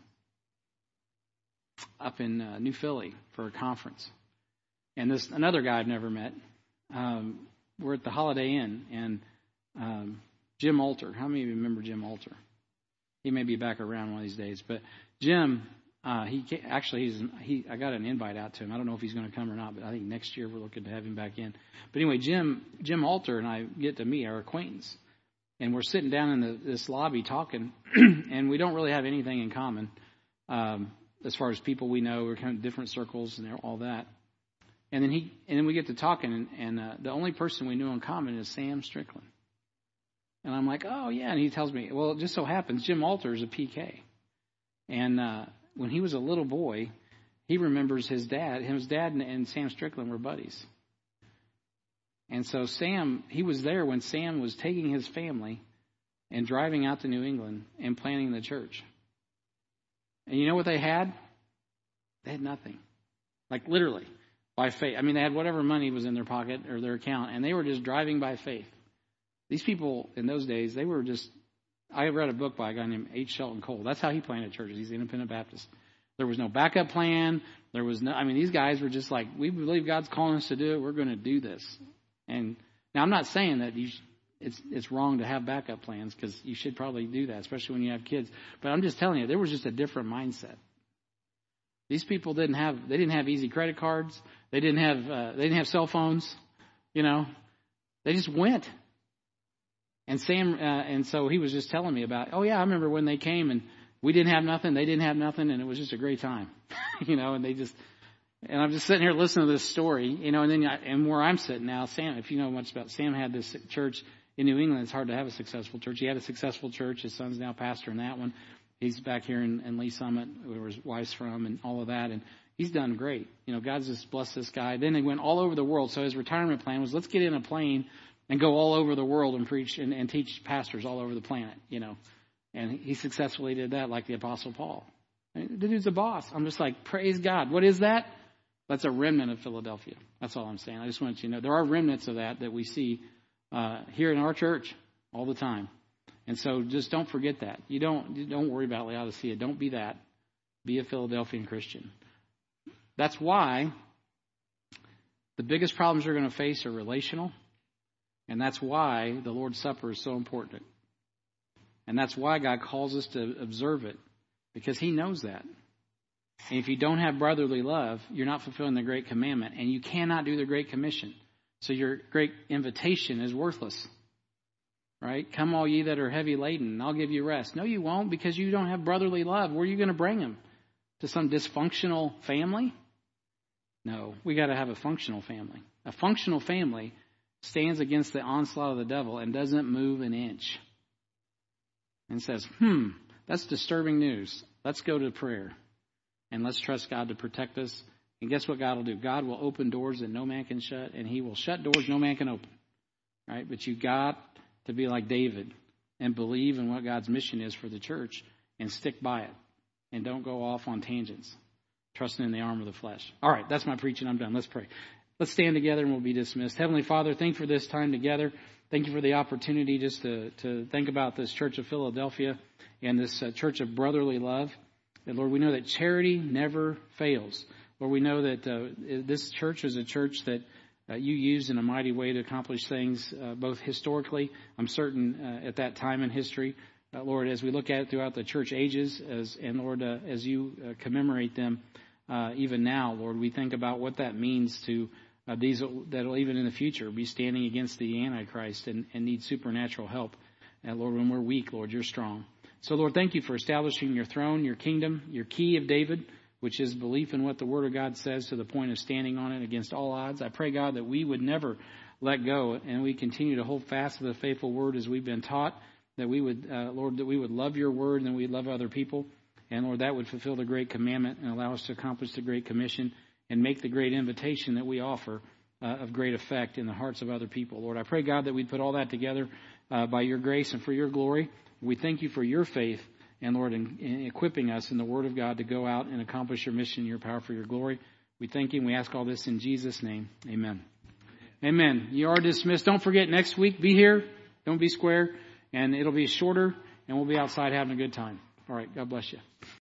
up in uh, New Philly for a conference. And this another guy I've never met. Um, we're at the Holiday Inn, and um, Jim Alter. How many of you remember Jim Alter? He may be back around one of these days. But Jim, uh, he actually he's he. I got an invite out to him. I don't know if he's going to come or not, but I think next year we're looking to have him back in. But anyway, Jim Jim Alter and I get to meet our acquaintance, and we're sitting down in the, this lobby talking, and we don't really have anything in common um, as far as people we know. We're kind of different circles and all that. And then he, and then we get to talking, and, and uh, the only person we knew in common is Sam Strickland. And I'm like, oh yeah. And he tells me, well, it just so happens Jim Alter is a P K, and uh, when he was a little boy, he remembers his dad. His dad and, and Sam Strickland were buddies. And so Sam, he was there when Sam was taking his family and driving out to New England and planting the church. And you know what they had? They had nothing, like literally. By faith. I mean, they had whatever money was in their pocket or their account, and they were just driving by faith. These people in those days, they were just, I read a book by a guy named H. Shelton Cole. That's how he planted churches. He's an independent Baptist. There was no backup plan. There was no, I mean, these guys were just like, we believe God's calling us to do it. We're going to do this. And now I'm not saying that you, it's it's wrong to have backup plans, because you should probably do that, especially when you have kids. But I'm just telling you, there was just a different mindset. These people didn't have, they didn't have easy credit cards. They didn't have, uh, they didn't have cell phones, you know, they just went. And Sam, uh, and so he was just telling me about, oh yeah, I remember when they came and we didn't have nothing, they didn't have nothing, and it was just a great time, you know, and they just, and I'm just sitting here listening to this story, you know, and then, I, and where I'm sitting now, Sam, if you know much about, Sam had this church in New England. It's hard to have a successful church. He had a successful church. His son's now pastor in that one. He's back here in, in Lee Summit, where his wife's from, and all of that. And he's done great. You know, God's just blessed this guy. Then he went all over the world. So his retirement plan was, let's get in a plane and go all over the world and preach and, and teach pastors all over the planet, you know. And he successfully did that, like the Apostle Paul. I mean, the dude's a boss. I'm just like, praise God. What is that? That's a remnant of Philadelphia. That's all I'm saying. I just want you to know there are remnants of that that we see uh, here in our church all the time. And so just don't forget that. You don't you don't worry about Laodicea. Don't be that. Be a Philadelphian Christian. That's why the biggest problems you're going to face are relational. And that's why the Lord's Supper is so important. And that's why God calls us to observe it, because he knows that. And if you don't have brotherly love, you're not fulfilling the Great Commandment, and you cannot do the Great Commission. So your great invitation is worthless. Right? Come all ye that are heavy laden, and I'll give you rest. No, you won't, because you don't have brotherly love. Where are you going to bring them? To some dysfunctional family? No, we got to have a functional family. A functional family stands against the onslaught of the devil and doesn't move an inch. And says, hmm, that's disturbing news. Let's go to prayer. And let's trust God to protect us. And guess what God will do? God will open doors that no man can shut, and he will shut doors no man can open. Right? But you got to be like David and believe in what God's mission is for the church and stick by it. And don't go off on tangents, trusting in the arm of the flesh. All right, that's my preaching. I'm done. Let's pray. Let's stand together and we'll be dismissed. Heavenly Father, thank you for this time together. Thank you for the opportunity just to, to think about this Church of Philadelphia and this uh, church of brotherly love. And Lord, we know that charity never fails. Lord, we know that uh, this church is a church that uh, you used in a mighty way to accomplish things, uh, both historically, I'm certain uh, at that time in history. Uh, Lord, as we look at it throughout the church ages, as and Lord, uh, as you uh, commemorate them uh, even now, Lord, we think about what that means to uh, these that will even in the future be standing against the Antichrist and, and need supernatural help. And Lord, when we're weak, Lord, you're strong. So, Lord, thank you for establishing your throne, your kingdom, your key of David, which is belief in what the Word of God says to the point of standing on it against all odds. I pray, God, that we would never let go and we continue to hold fast to the faithful Word as we've been taught. that we would, uh, Lord, that we would love your word and that we'd love other people. And Lord, that would fulfill the great commandment and allow us to accomplish the great commission and make the great invitation that we offer uh, of great effect in the hearts of other people. Lord, I pray, God, that we'd put all that together uh, by your grace and for your glory. We thank you for your faith and, Lord, in, in equipping us in the word of God to go out and accomplish your mission, your power for your glory. We thank you and we ask all this in Jesus' name. Amen. Amen. You are dismissed. Don't forget, next week, be here. Don't be square. And it'll be shorter, and we'll be outside having a good time. All right. God bless you.